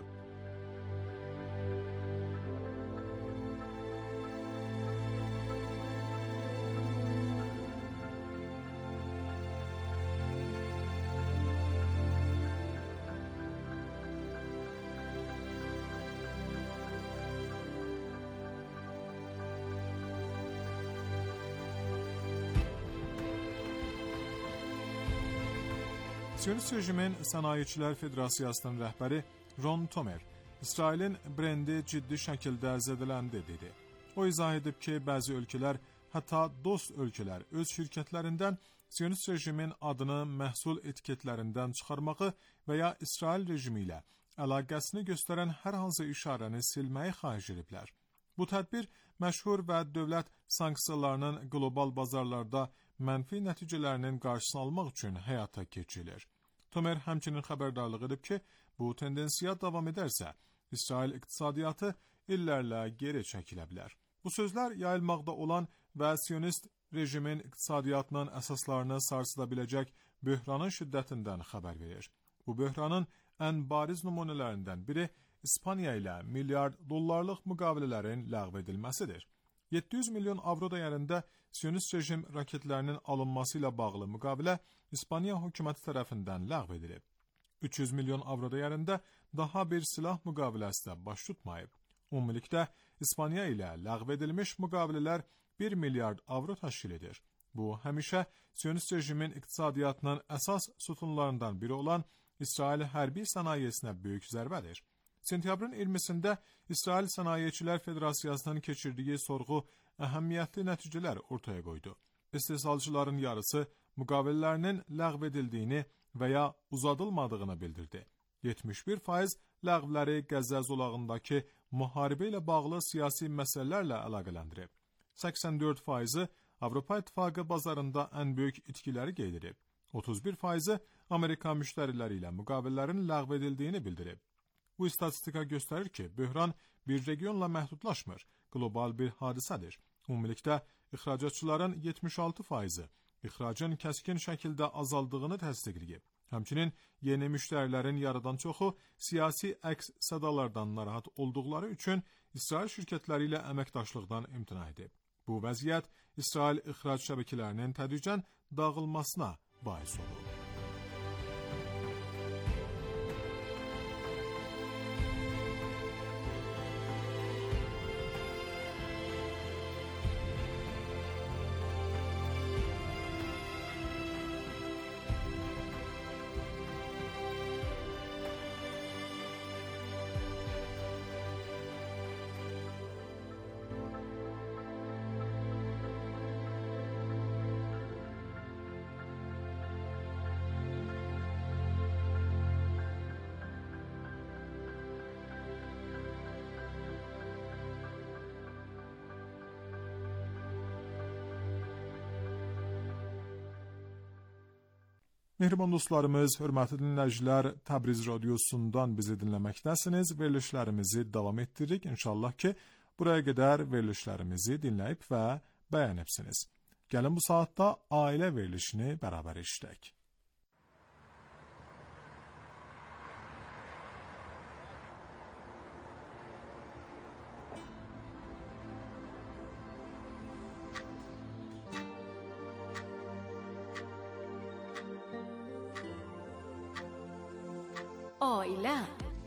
Siyonist rejimin Sənayeçilər Federasiyasının rəhbəri Ron Tomer, İsrailin brendi ciddi şəkildə zədələndi dedi. O izah edib ki, bəzi ölkələr, hətta dost ölkələr öz şirkətlərindən Siyonist rejimin adını məhsul etiketlərindən çıxarmağı və ya İsrail rejimi ilə əlaqəsini göstərən hər hansı işarəni silməyi xahiş ediblər. Bu tədbir məşhur və dövlət sanksiyalarının qlobal bazarlarda mənfi nəticələrinin qarşısını almaq üçün həyata keçirilir. Tomer həmçinin xəbərdarlıq edib ki, bu tendensiya davam edərsə, İsrail iqtisadiyyatı illərlə geri çəkilə bilər. Bu sözlər yayılmaqda olan və Siyonist rejimin iqtisadiyyatının əsaslarını sarsıda biləcək böhranın şiddətindən xəbər verir. Bu böhranın ən bariz nümunələrindən biri İspaniya ilə milyard dollarlıq müqavilələrin ləğv edilməsidir. yeddi yüz milyon avro dəyərində Siyonist rejim raketlərinin alınması ilə bağlı müqavilə İspaniya hökuməti tərəfindən ləğv edilib. üç yüz milyon avro dəyərində daha bir silah müqaviləsi də baş tutmayıb. Ümumilikdə İspaniya ilə ləğv edilmiş müqavilələr bir milyard avro təşkil edir. Bu, həmişə Siyonist rejimin iqtisadiyyatının əsas sütunlarından biri olan İsrail hərbi sənayesinə böyük zərbədir. Sentyabrın iyirmisində İsrail Sənayeçilər Federasiyasının keçirdiyi sorğu əhəmiyyətli nəticələr ortaya qoydu. İstehsalçıların yarısı müqavilələrinin ləğv edildiyini və ya uzadılmadığını bildirdi. yetmiş bir faiz ləğvləri Qəzza zolağındakı müharibə ilə bağlı siyasi məsələlərlə əlaqələndirib. səksən dörd faizi Avropa İttifaqı bazarında ən böyük itkiləri qeyd edib. otuz bir faizi Amerika müştəriləri ilə müqavilələrin ləğv edildiyini bildirib. Bu istatistika göstərir ki, böhran bir regionla məhdudlaşmır, qlobal bir hadisədir. Ümumilikdə, ixracatçıların yetmiş altı faizi ixracın kəskin şəkildə azaldığını təsdiqləyib. Həmçinin, yeni müştərilərin yarıdan çoxu siyasi əks sədalardan narahat olduqları üçün İsrail şirkətləri ilə əməkdaşlıqdan imtina edib. Bu vəziyyət İsrail ixrac şəbəkələrinin tədricən dağılmasına bais olur. Mehriban dostlarımız, hörmətli dinləyicilər, Təbriz radiosundan bizi dinləməkdəsiniz. Verilişlərimizi davam etdiririk. İnşallah ki, buraya qədər verilişlərimizi dinləyib və bəyənibsiniz. Gəlin bu saatda ailə verilişini bərabər eşidək. Ailə.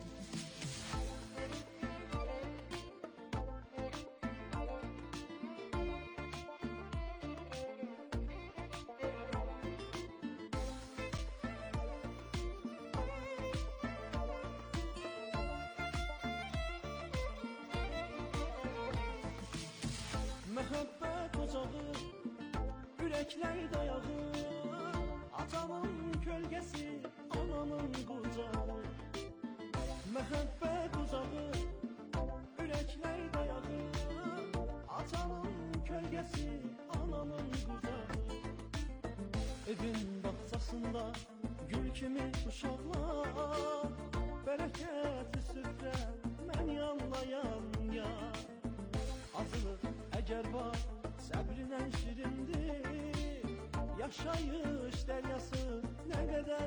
Məhəbbət ocağı, ürəklər dayağı, atamın kölgəsi, anamın qucağı. Məhəbbət ocağı, ürəklər dayağı, atamın kölgəsi, anamın qucağı. Evin bağçasında gül kimi uşaqlar, bərəkətli süfrə, mən yanlayan ya. Azlıq əgər var, səbrinən şirindir, yaşayış dəryası nə qədər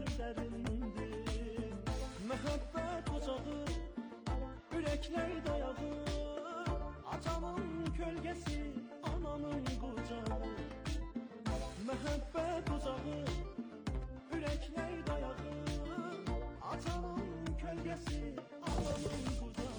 Ürəklər dayağı, atamın kölgəsi, anamın qucağı. Məhəbbət uzağı, ürəklər dayağı, atamın kölgəsi, anamın qucağı.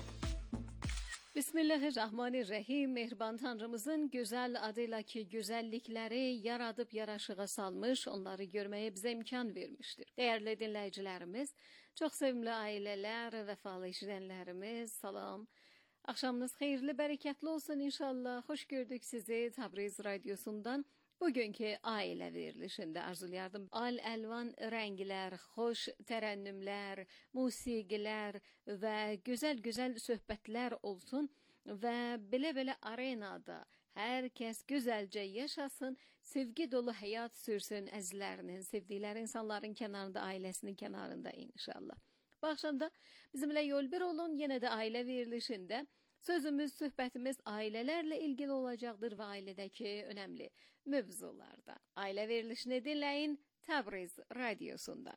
Bismillahirrahmanirrahim. Mehriban Tanrımızın güzel adıyla ki güzellikleri yaradıp yaraşığa salmış, onları görmeye bize imkan vermiştir. Değerli dinleyicilerimiz, çok sevimli aileler, vefalı işleyenlerimiz, salam. Akşamınız hayırlı, bereketli olsun inşallah. Hoş gördük sizi Tabriz Radyosu'ndan. Bugünkü aile verilişinde arzulayardım. Al elvan renkler, hoş terennümler, musiqiler ve güzel güzel söhbetler olsun ve bile bile arenada herkes güzelce yaşasın, sevgi dolu hayat sürsün əzizlərinin, sevdikləri insanların kenarında, ailesinin kenarında inşallah. Bu akşam da bizimle yol bir olun, yine de aile verilişinde. Sözümüz, söhbətimiz ailələrlə ilgili olacaqdır və ailədəki önəmli mövzularda. Ailə verilişini dinləyin Tabriz Radyosunda.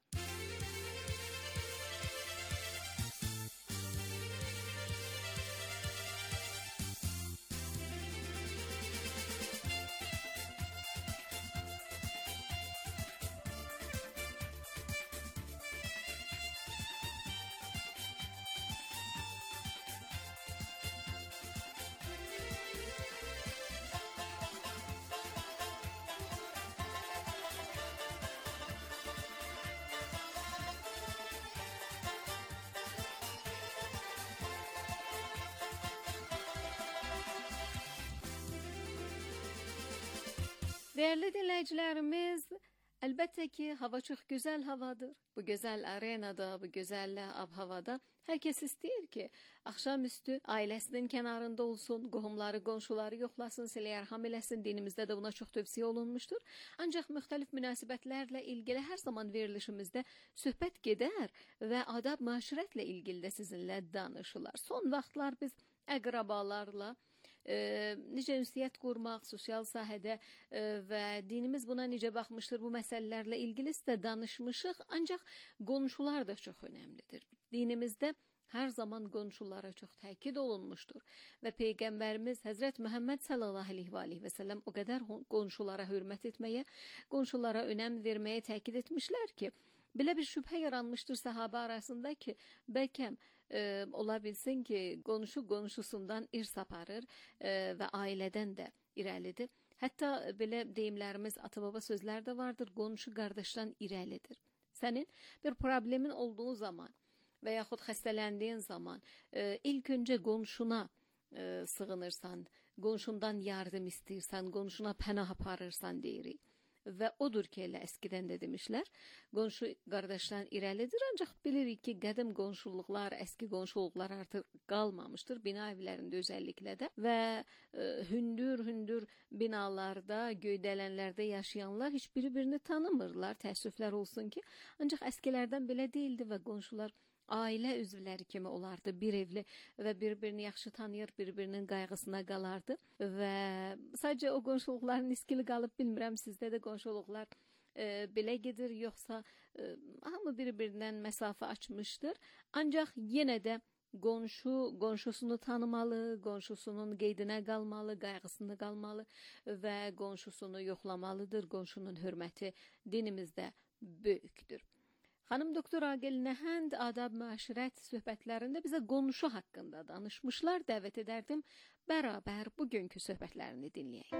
Değerli dinleyicilerimiz, elbette ki hava çok güzel havadır. Bu güzel arenada, bu güzel ab-havada herkes istiyor ki akşamüstü ailesinin kenarında olsun, qohumları, qonşuları yoxlasın, silə-yarham eləsin. Dinimizdə də buna çox tövsiyə olunmuşdur. Ancaq müxtəlif münasibətlərlə ilgili hər zaman verilişimizdə söhbət gedər və adab məşrətlə ilgili də sizinlə danışılar. Son vaxtlar biz əqrabalarla e, necə ünsiyyət qurmaq, sosial sahədə e, və dinimiz buna necə baxmışdır, bu məsələlərlə ilgili də danışmışıq. Ancaq qonşular da çox önəmlidir. Dinimizdə hər zaman qonşulara çox təkid olunmuşdur və Peyğəmbərimiz Həzrət Məhəmməd sallallahu əleyhi və səlləm o qədər qonşulara hörmət etməyə, qonşulara önəm verməyə təkid etmişlər ki, belə bir şübhə yaranmışdır sahabə arasında ki, bəlkə e, ola bilsin ki, qonşu qonşusundan irs aparır e, və ailədən də irəlidir. Hətta belə deyimlərimiz, ata-baba sözlər də vardır, qonşu qardaşdan irəlidir. Sənin bir problemin olduğu zaman və yaxud xəstələndiyin zaman e, ilk öncə qonşuna e, sığınırsan, qonşundan yardım istəyirsən, qonşuna pənah aparırsan deyirik. Və odur ki, elə əskidən də demişlər, qonşu qardaşdan irəlidir, ancaq bilirik ki, qədim qonşuluqlar, əski qonşuluqlar artıq qalmamışdır, bina evlərində özəlliklə də və e, hündür-hündür binalarda, göydələnlərdə yaşayanlar heç bir-birini tanımırlar, təəssüflər olsun ki, ancaq əskilərdən belə deyildi və qonşular ailə üzvləri kimi olardı, bir evli və bir-birini yaxşı tanıyır, bir-birinin qayğısına qalardı və sadəcə o qonşuluqların iskili qalıb, bilmirəm sizdə də qonşuluqlar e, belə gedir, yoxsa e, hamı bir-birindən məsafə açmışdır, ancaq yenə də qonşu qonşusunu tanımalı, qonşusunun qeydinə qalmalı, qayğısında qalmalı və qonşusunu yoxlamalıdır, qonşunun hörməti dinimizdə böyükdür. Xanım Doktor Agil Nəhənd adab məşrət söhbətlərində bizə qonşu haqqında danışmışlar. Dəvət edərdim bərabər bugünkü söhbətlərini dinləyək.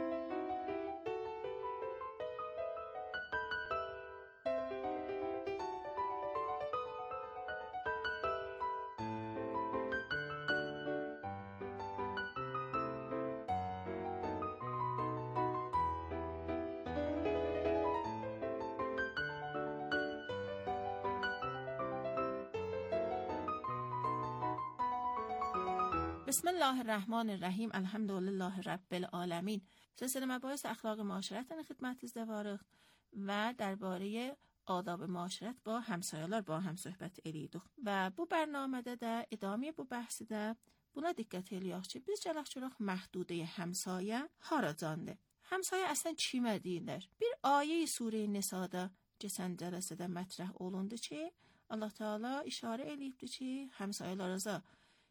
بسم الله الرحمن الرحیم الحمدلله رب العالمین. سلسله مباحث اخلاق معاشرت خدمت زوارق و درباره آداب معاشرت با همسایələr با هم söhbət eləyidik və bu bərnamədə də idamə bu bəhsdə buna diqqət eləyək ki, biz cəlaq-cəlaq məhdudə həmsayə haracandır? Həmsayə əslən kimə deyilir? Bir ayə surə Nisada keçən cəlsədə mətrəh olundu ki, Allah Teala işarə eləyibdi ki, həmsayələrə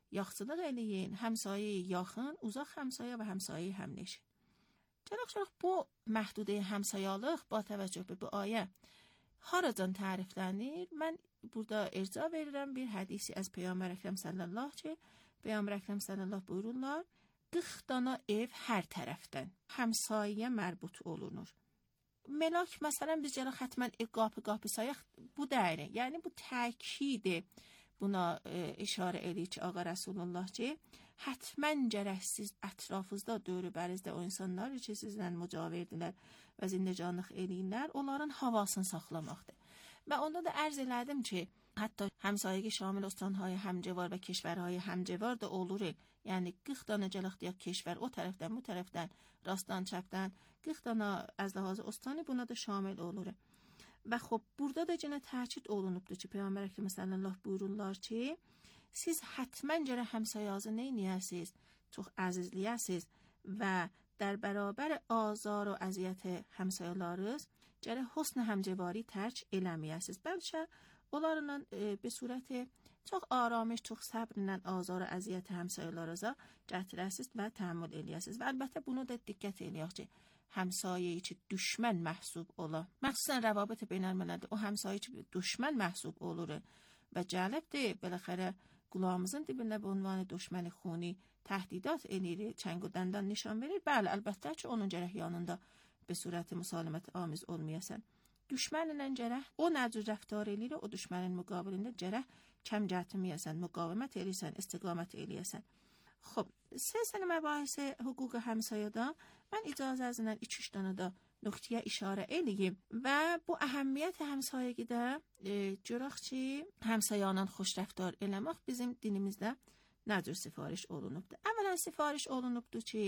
yaxçılıq eləyin, həmsayə yaxın, uzaq həmsayə və həmsayə həmleşin. Cəlaq-cəlaq bu məhdudə həmsayalıq ba təvəccüh be bu ayə haradan təriflənir? Mən burada irca verirəm bir hədisi az Peyğəmbər Əkrəm sallallahu ki, Peyğəmbər Əkrəm sallallahu buyururlar, qırx dana ev hər tərəfdən həmsayə mərbut olunur. Melak məsələn biz cəlaq hətmən qapı qapı sayaq bu dəyəri. Yəni bu təkidi buna e, işarə edir ki, Ağa Rəsulullah ki, hətmən gərək siz ətrafınızda, dövrü bərizdə o insanlar ki, sizlə mücavirdilər və zindecanlıq eləyirlər, onların havasını saxlamaqdır. Və onda da ərz elədim ki, hətta həmsayəgi şamil ostanhay həmcevar və keşvərhay həmcevar da olur. Yəni qırx dana cəlaq deyək keşvər o tərəfdən, bu tərəfdən, rastdan, çəpdən, qırx dana az ləhazı ostani buna da şamil olur. Və xub, burada da yenə təkid olunubdur ki, Peyğəmbər Əkrəm sallallahu buyururlar ki, siz hətmən gərək həmsayazı neyniyəsiz, çox əzizliyəsiz və در برابر آزار و əziyyət həmsaylarınız gərək husn həmcevari tərk eləməyəsiz. Bəlkə onlarla e, به صورت çox aramış, çox səbrlə azar və əziyyət həmsaylarınıza gətirəsiz və təhammül eləyəsiz. Və əlbəttə bunu da diqqət eləyək ki, həmsayə ki düşmən məhsub ola. Məxsusən rəvabit beynəlmiləlli o həmsayə ki düşmən məhsub olur və cəlbdir beləxərə qulağımızın dibində bu ünvanı düşməni xuni təhdidat eləyir, çəng و dəndən nişan verir. Bəli, əlbəttə ki onun gərək yanında به صورت مسالمت آمیز olmayasan. Düşmənlə gərək o nəcür rəftar eləyir, o düşmənin müqabilində gərək kəm gətirməyəsən, müqavimət eləyəsən, istiqamət eləyəsən. Xub, silsilə məbahisə hüquq həmsayədə mən icazənizlə iki üç dənə də nöqtəyə işarə eləyim və bu əhəmiyyət həmsayəgidə e, görək ki, həmsayanla xoş rəftar eləmək bizim dinimizdə nəcür sifariş olunubdur. Əvvələn sifariş olunubdur ki,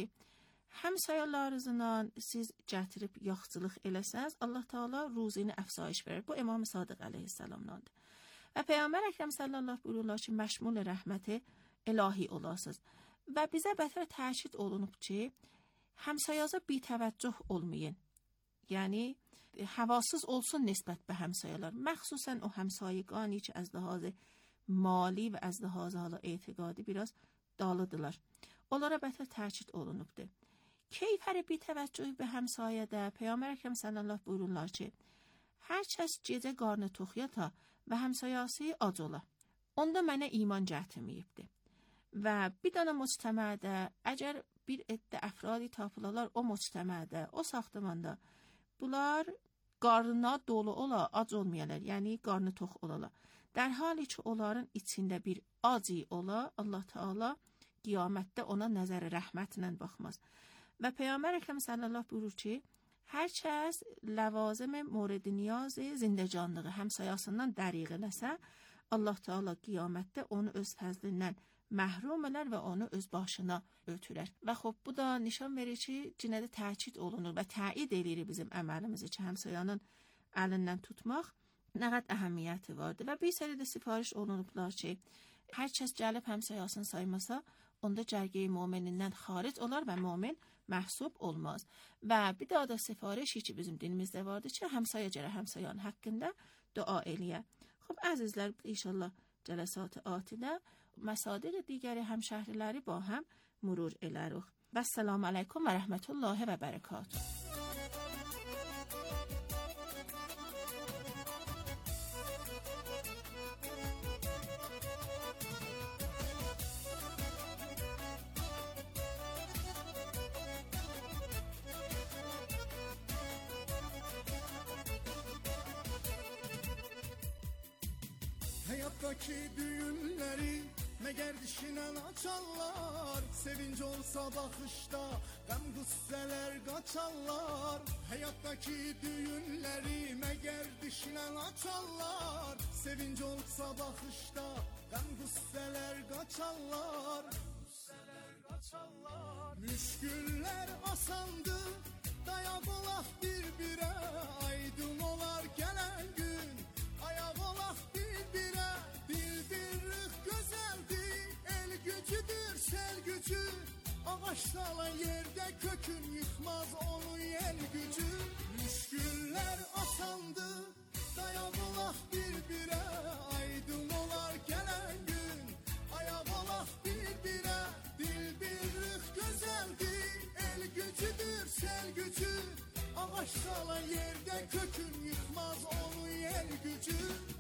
həmsayalarınızla siz gətirib yaxçılıq eləsəniz, Allah Teala ruzini əfsayiş verir. Bu İmam Sadiq əleyhissalamdandır. Və Peyğəmbər Əkrəm sallallahu buyururlar ki, məşmul rəhməti ilahi olasınız. Və bizə bətər təkid olunub ki, həmsayaza bitəvəccüh olmayın. Yəni, havasız olsun nisbət bə həmsayalar. Məxsusən o həmsayəqani ki, az ləhazı mali və az ləhazı hala etiqadi biraz dalıdılar. Onlara bətər təkid olunubdur. Keyfəri bitəvəccüh bə həmsayədə Peyğəmbər Əkrəm sallallahu buyururlar ki, hər kəs gecə qarnı toxuyata və həmsayası ac ola. Onda mənə iman gətirməyibdir. Və bir dana müctəmədə, əgər bir eddə əfradi tapılalar o müctəmədə, o saxtamanda, bunlar qarnına dolu ola, ac olmayalar, yəni qarnı tox olalar. در حالی ki, onların içində bir acı ola, Allah Teala qiyamətdə ona nəzər rəhmətlə baxmaz. Və Peyğəmbər Əkrəm sallallahu buyurur ki, hər kəs ləvazim mورد نیاز zindəcanlığı həmsayasından dəriq eləsə, Allah Teala qiyamətdə onu öz fəzlindən məhrum elər və onu öz başına ötürər. Və xub, bu da nişan verir ki, cinədə təkid olunur və təid edir bizim əməlimizi ki, həmsayanın əlindən tutmaq nə qədər əhəmiyyəti vardır. Və bir sərədə sifariş olunublar ki, hər kəs gəlib həmsayasını saymasa, onda cərgəyi müminindən xaric olar və mümin məhsub olmaz. Və bir daha da sifarişi ki, bizim dinimizdə vardır ki, həmsaya gərək həmsayan haqqında dua eləyə. Xub, əzizlər, inşallah cələsat-ı atidə məsadir digəri həmşəhriləri با هم مرور elərik. Və səlamu aleykum və rəhmətullahi və bərəkatuhu. Hayattaki düğünleri meğer dişinen açarlar. Sevinç olsa bakışta gam gusseler kaçarlar. Hayattaki düğünleri meğer dişinen açarlar. Sevinç olsa bakışta gam gusseler kaçarlar. Müşküller asandı, dayak olaq bir-birə. Aydın olar gelen gün, ayak olaq bir-birə. Bildirik gözəldir, el gücüdür, sel gücü. Ağaçlarla yerde kökün yıkmaz onu yel gücü. Müşküller asandı, dayak olaq bir-birə. Aydın olar gelen gün, ayak olaq bir-birə. gücüdür sel gücü. Ağaç salan yerde kökün yıkmaz onu yer gücü.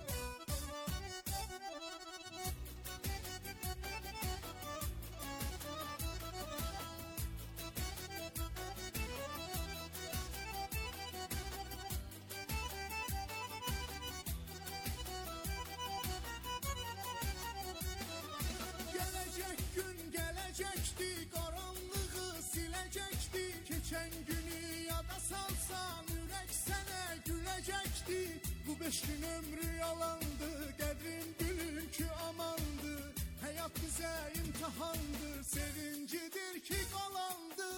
Gelecek gün gelecekti, karanlığı silecekti. Geçen günü yada salsan yürek sana gülecekti. Bu beş gün ömrü yalandı, kadrin bugünkü amandı. Hayat bize imtihandır, sevincidir ki kalandı.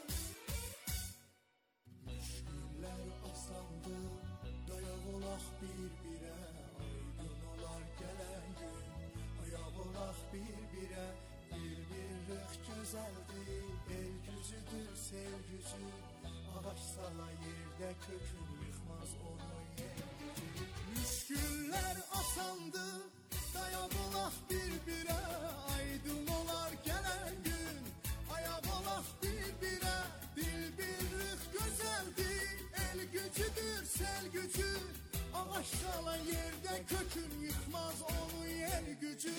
Müşküller asandı, dayak olaq bir-birə. Aydın olar gələn gün, ayak olaq bir-birə. Bir-birlik gözəldir, el gücüdür sev gücü. Ağaç sala yerde kökün yıkmaz onu yer gücü. Müşküller asandı, dayak olaq bir-birə. Aydın olar gələn gün, ayak olaq bir-birə. Bir-birlik gözəldir, el gücüdür sel gücü. Ağaç salan yerde kökün yıkmaz onu yer gücü.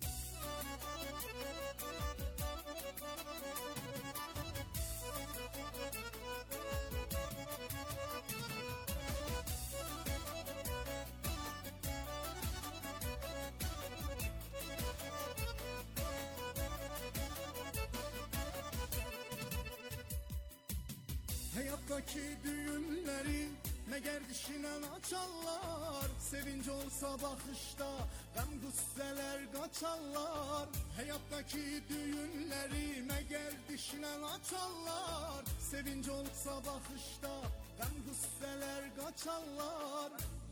Hayattaki düğünleri meğer dişinen açarlar. Sevinç olsa bakışta gam gusseler kaçarlar. Hayattaki düğünleri meğer dişinen açarlar. Sevinç olsa bakışta gam gusseler kaçarlar.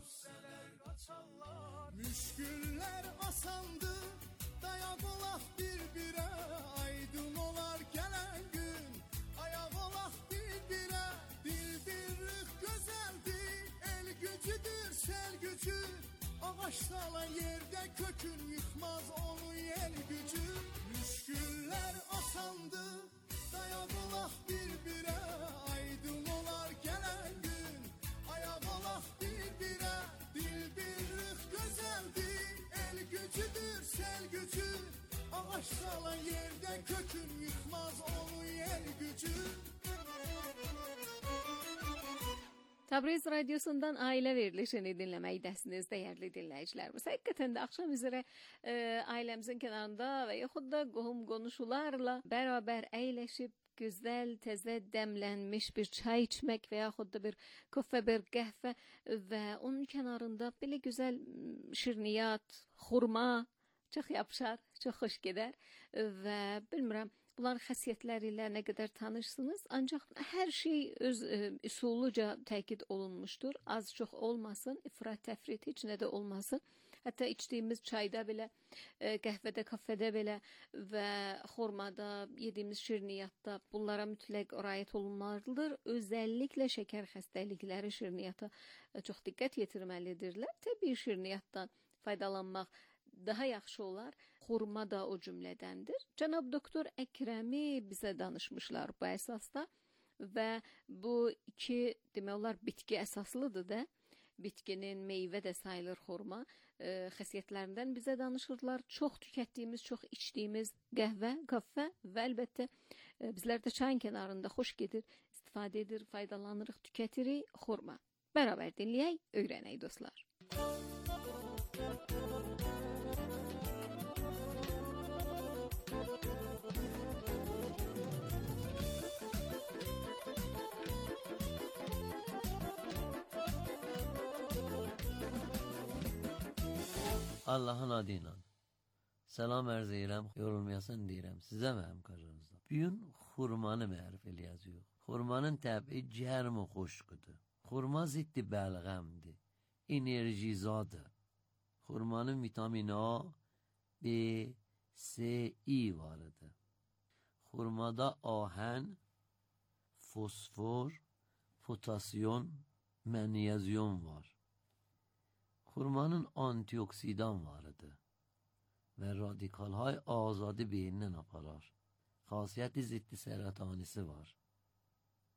Müşküller asandı, dayak olaq bir-birə. Aydın olar gələn gün, ayak olaq bir-birə. Dildirlik gözəldir, el gücüdür sel gücü. Ağaç salan yerde kökün yıkmaz onu yer gücü. Müşküller asandı, dayak olaq bir-birə. Aydın olar gələn gün, ayak olaq bir-birə. Dildirlik gözəldir, el gücüdür sel gücü. Ağaç salan yerde kökün yıkmaz onu yer gücü. Tabriz Radyosu'ndan aile verilişini dinləməkdəsiniz, dəyərli dinləyicilərimiz. Həqiqətən də axşam üzrə e, ailəmizin kənarında və yaxud da qohum qonşularla bərabər əyləşib güzel, təzə dəmlənmiş bir çay içmək və yaxud da bir kofe, bir qəhvə və onun kənarında belə gözəl şirniyat, xurma çox yapışar, çox xoş gedər və bilmirəm, bunların xəsiyyətləri ilə nə qədər tanışsınız, ancaq hər şey öz e, üsulluca təkid olunmuşdur. Az çox olmasın, ifrat təfrit heç nə də olmasın. Hətta içdiyimiz çayda belə, e, qəhvədə, kafedə belə və xurmada, yediyimiz şirniyatda bunlara mütləq riayət olunmalıdır. Özəlliklə şəkər xəstəlikləri şirniyata e, çox diqqət yetirməlidirlər. Təbii şirniyatdan faydalanmaq daha yaxşı olar. Xurma da o cümlədəndir. Cənab doktor Əkrəmi bizə danışmışlar bu əsasda və bu iki demək olar bitki əsaslıdır da. Bitkinin meyvə də sayılır xurma. E, xəsiyyətlərindən bizə danışırlar. Çox tükətdiyimiz, çox içdiyimiz qəhvə, kaffe və əlbəttə e, bizlər də çayın kənarında xoş gedir, istifadə edir, faydalanırıq, tükətirik xurma. Bərabər dinləyək, öyrənək dostlar. Allah'ın adıyla. Selam arz edirəm, yorulmayasın deyirəm sizə və həmkarlarınızdan. Bugün xurmanı mərif eləyəcəyik. Xurmanın təbii gərm و خشکdir. Xurma ziddi bəlğəmdir. Enerjizadır. Xurmanın vitamin A, B, C, E vardır. Xurmada ahən, fosfor, potasyum, magnezyum var. Xurmanın antioksidan vardır ve radikal های آزادی beyninden aparar. Xasiyyəti ziddi sərətanisi var.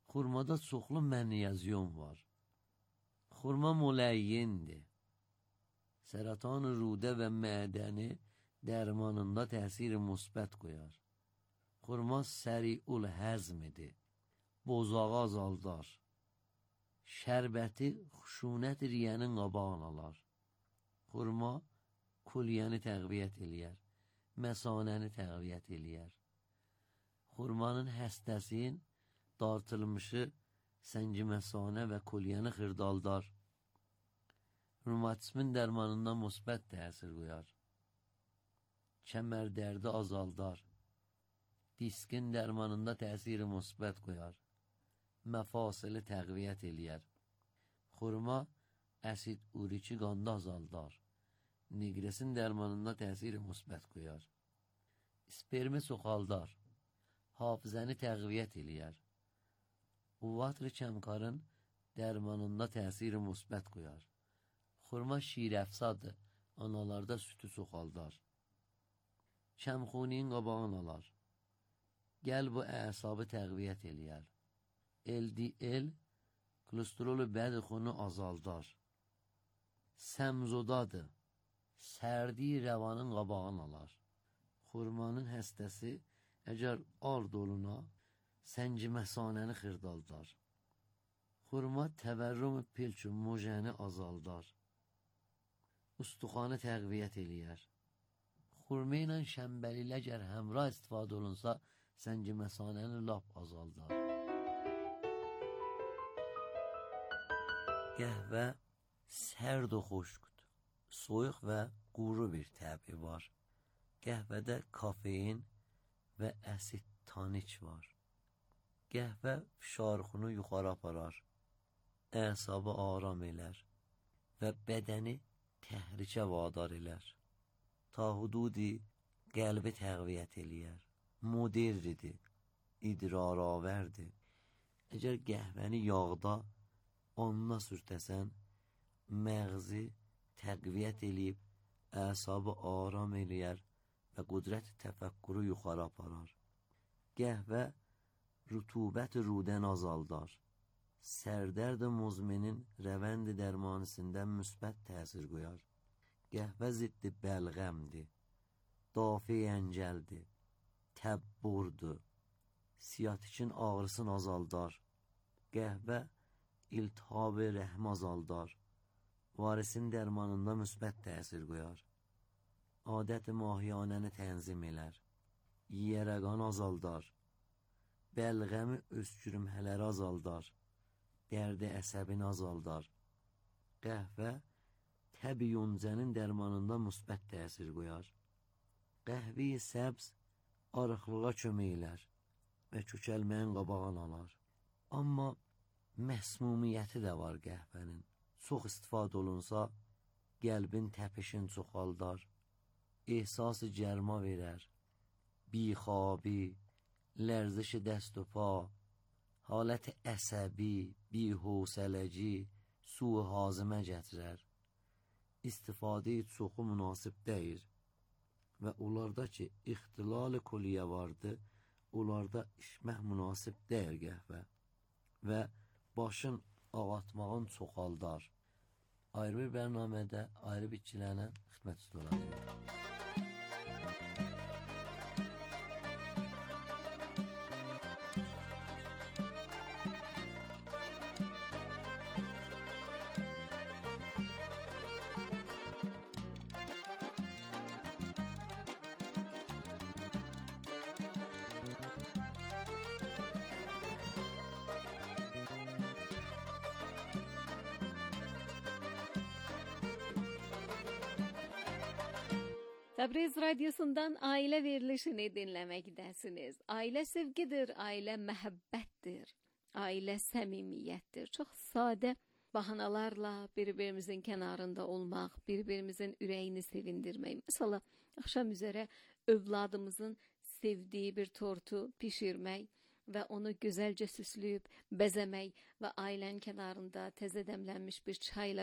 Xurmada çoxlu magnezyum var. Xurma müləyyindir. Səratan rudə və mədəni dərmanında təsir müsbət qoyar. Xurma səriul həzmidir. Bozağı azaldar. Şərbəti xuşunət riyənin qabağını alar. Xurma kulyəni təqviyyət eləyər. Məsanəni təqviyyət eləyər. Xurmanın həstəsin dartılmışı sənci məsane və kulyəni xırdaldar. Rümatizmin dərmanında müsbət təsir qoyar. Kəmər dərdi azaldar. Diskin dərmanında təsiri müsbət qoyar. Məfasili təqviyyət eləyər. Xurma əsid uriki qanda azaldar. Nigresin dərmanında təsiri müsbət qoyar. Spermi çoxaldar. Hafizəni təqviyyət eləyər. Uvatri kəmkarın dərmanında təsiri müsbət qoyar. Xurma şirəfsadır. Analarda sütü çoxaldar. Kəmxuniyin qabağını alar. Gəl bu əsabı təqviyyət eləyər. L D L kolesterolü bədxunu azaldar. Səmzodadır. Sərdi rəvanın qabağını alar. Xurmanın həstəsi əgər ard oluna sənci məsanəni xırdaldar. Xurma təvərrüm pilçü mojəni azaldar. Ustuxanı təqviyyət eləyər. Xurma ilə şəmbəli əgər həmrah istifadə olunsa sənci məsanəni lap azaldar. Qəhvə sərd və xoşqdur. Soyuq və quru bir təbi var. Qəhvədə kafein və əsid tanik var. Qəhvə fişarxunu yuxarı aparar. Əsabı aram elər və bədəni təhrikə vadar elər. Ta hududi qəlbi təqviyyət eləyər. Mudirridir, idraravərdir. Əgər qəhvəni yağda onunla sürtəsən, məğzi təqviyyət eləyib, əsabı aram eləyər və qudrət təfəkkürü yuxarı aparar. Qəhvə rütubət rudən azaldar. Sərdərd muzminin rəvənd dərmanisindən müsbət təsir qoyar. Qəhvə ziddi bəlğəmdir. Dafi əncəldir. Təbburdur. Siyatikin ağrısını azaldar. Qəhvə iltihabı rəhm azaldar. Varisin dərmanında müsbət təsir qoyar. Adət-i mahiyanəni tənzim elər. Yiyərəqan azaldar. Bəlğəmi öskürümhələri azaldar. Dərdi əsəbini azaldar. Qəhvə təbi yoncənin dərmanında müsbət təsir qoyar. Qəhvi-i səbz arıqlığa kömək elər və kökəlməyin qabağını alar. Amma məsmumiyyəti də var qəhvənin. Çox istifadə olunsa qəlbin təpişin çoxaldar. Ehsası cərma verər. Bixabi, lərzişi dəst و پا, haləti əsəbi, bihusələci, su-u hazimə gətirər. İstifadə-i çoxu münasib deyir və onlarda ki, ixtilal-ı kulliyə vardı, onlarda içmək münasib deyir qəhvə və başın ağatmağın çoxaldar. Ayrı bir bərnamədə ayrı bitkilərlə xidmət üstə olacaq. Təbriz Radyosu'ndan aile verilişini dinləməkdəsiniz. Ailə sevgidir, ailə məhəbbətdir, ailə səmimiyyətdir. Çox sadə bahanalarla bir-birimizin kənarında olmaq, bir-birimizin ürəyini sevindirmək. Mesela axşam üzərə övladımızın sevdiyi bir tortu pişirmək və onu gözəlcə süsləyib, bəzəmək və ailənin kənarında təzə dəmlənmiş bir çayla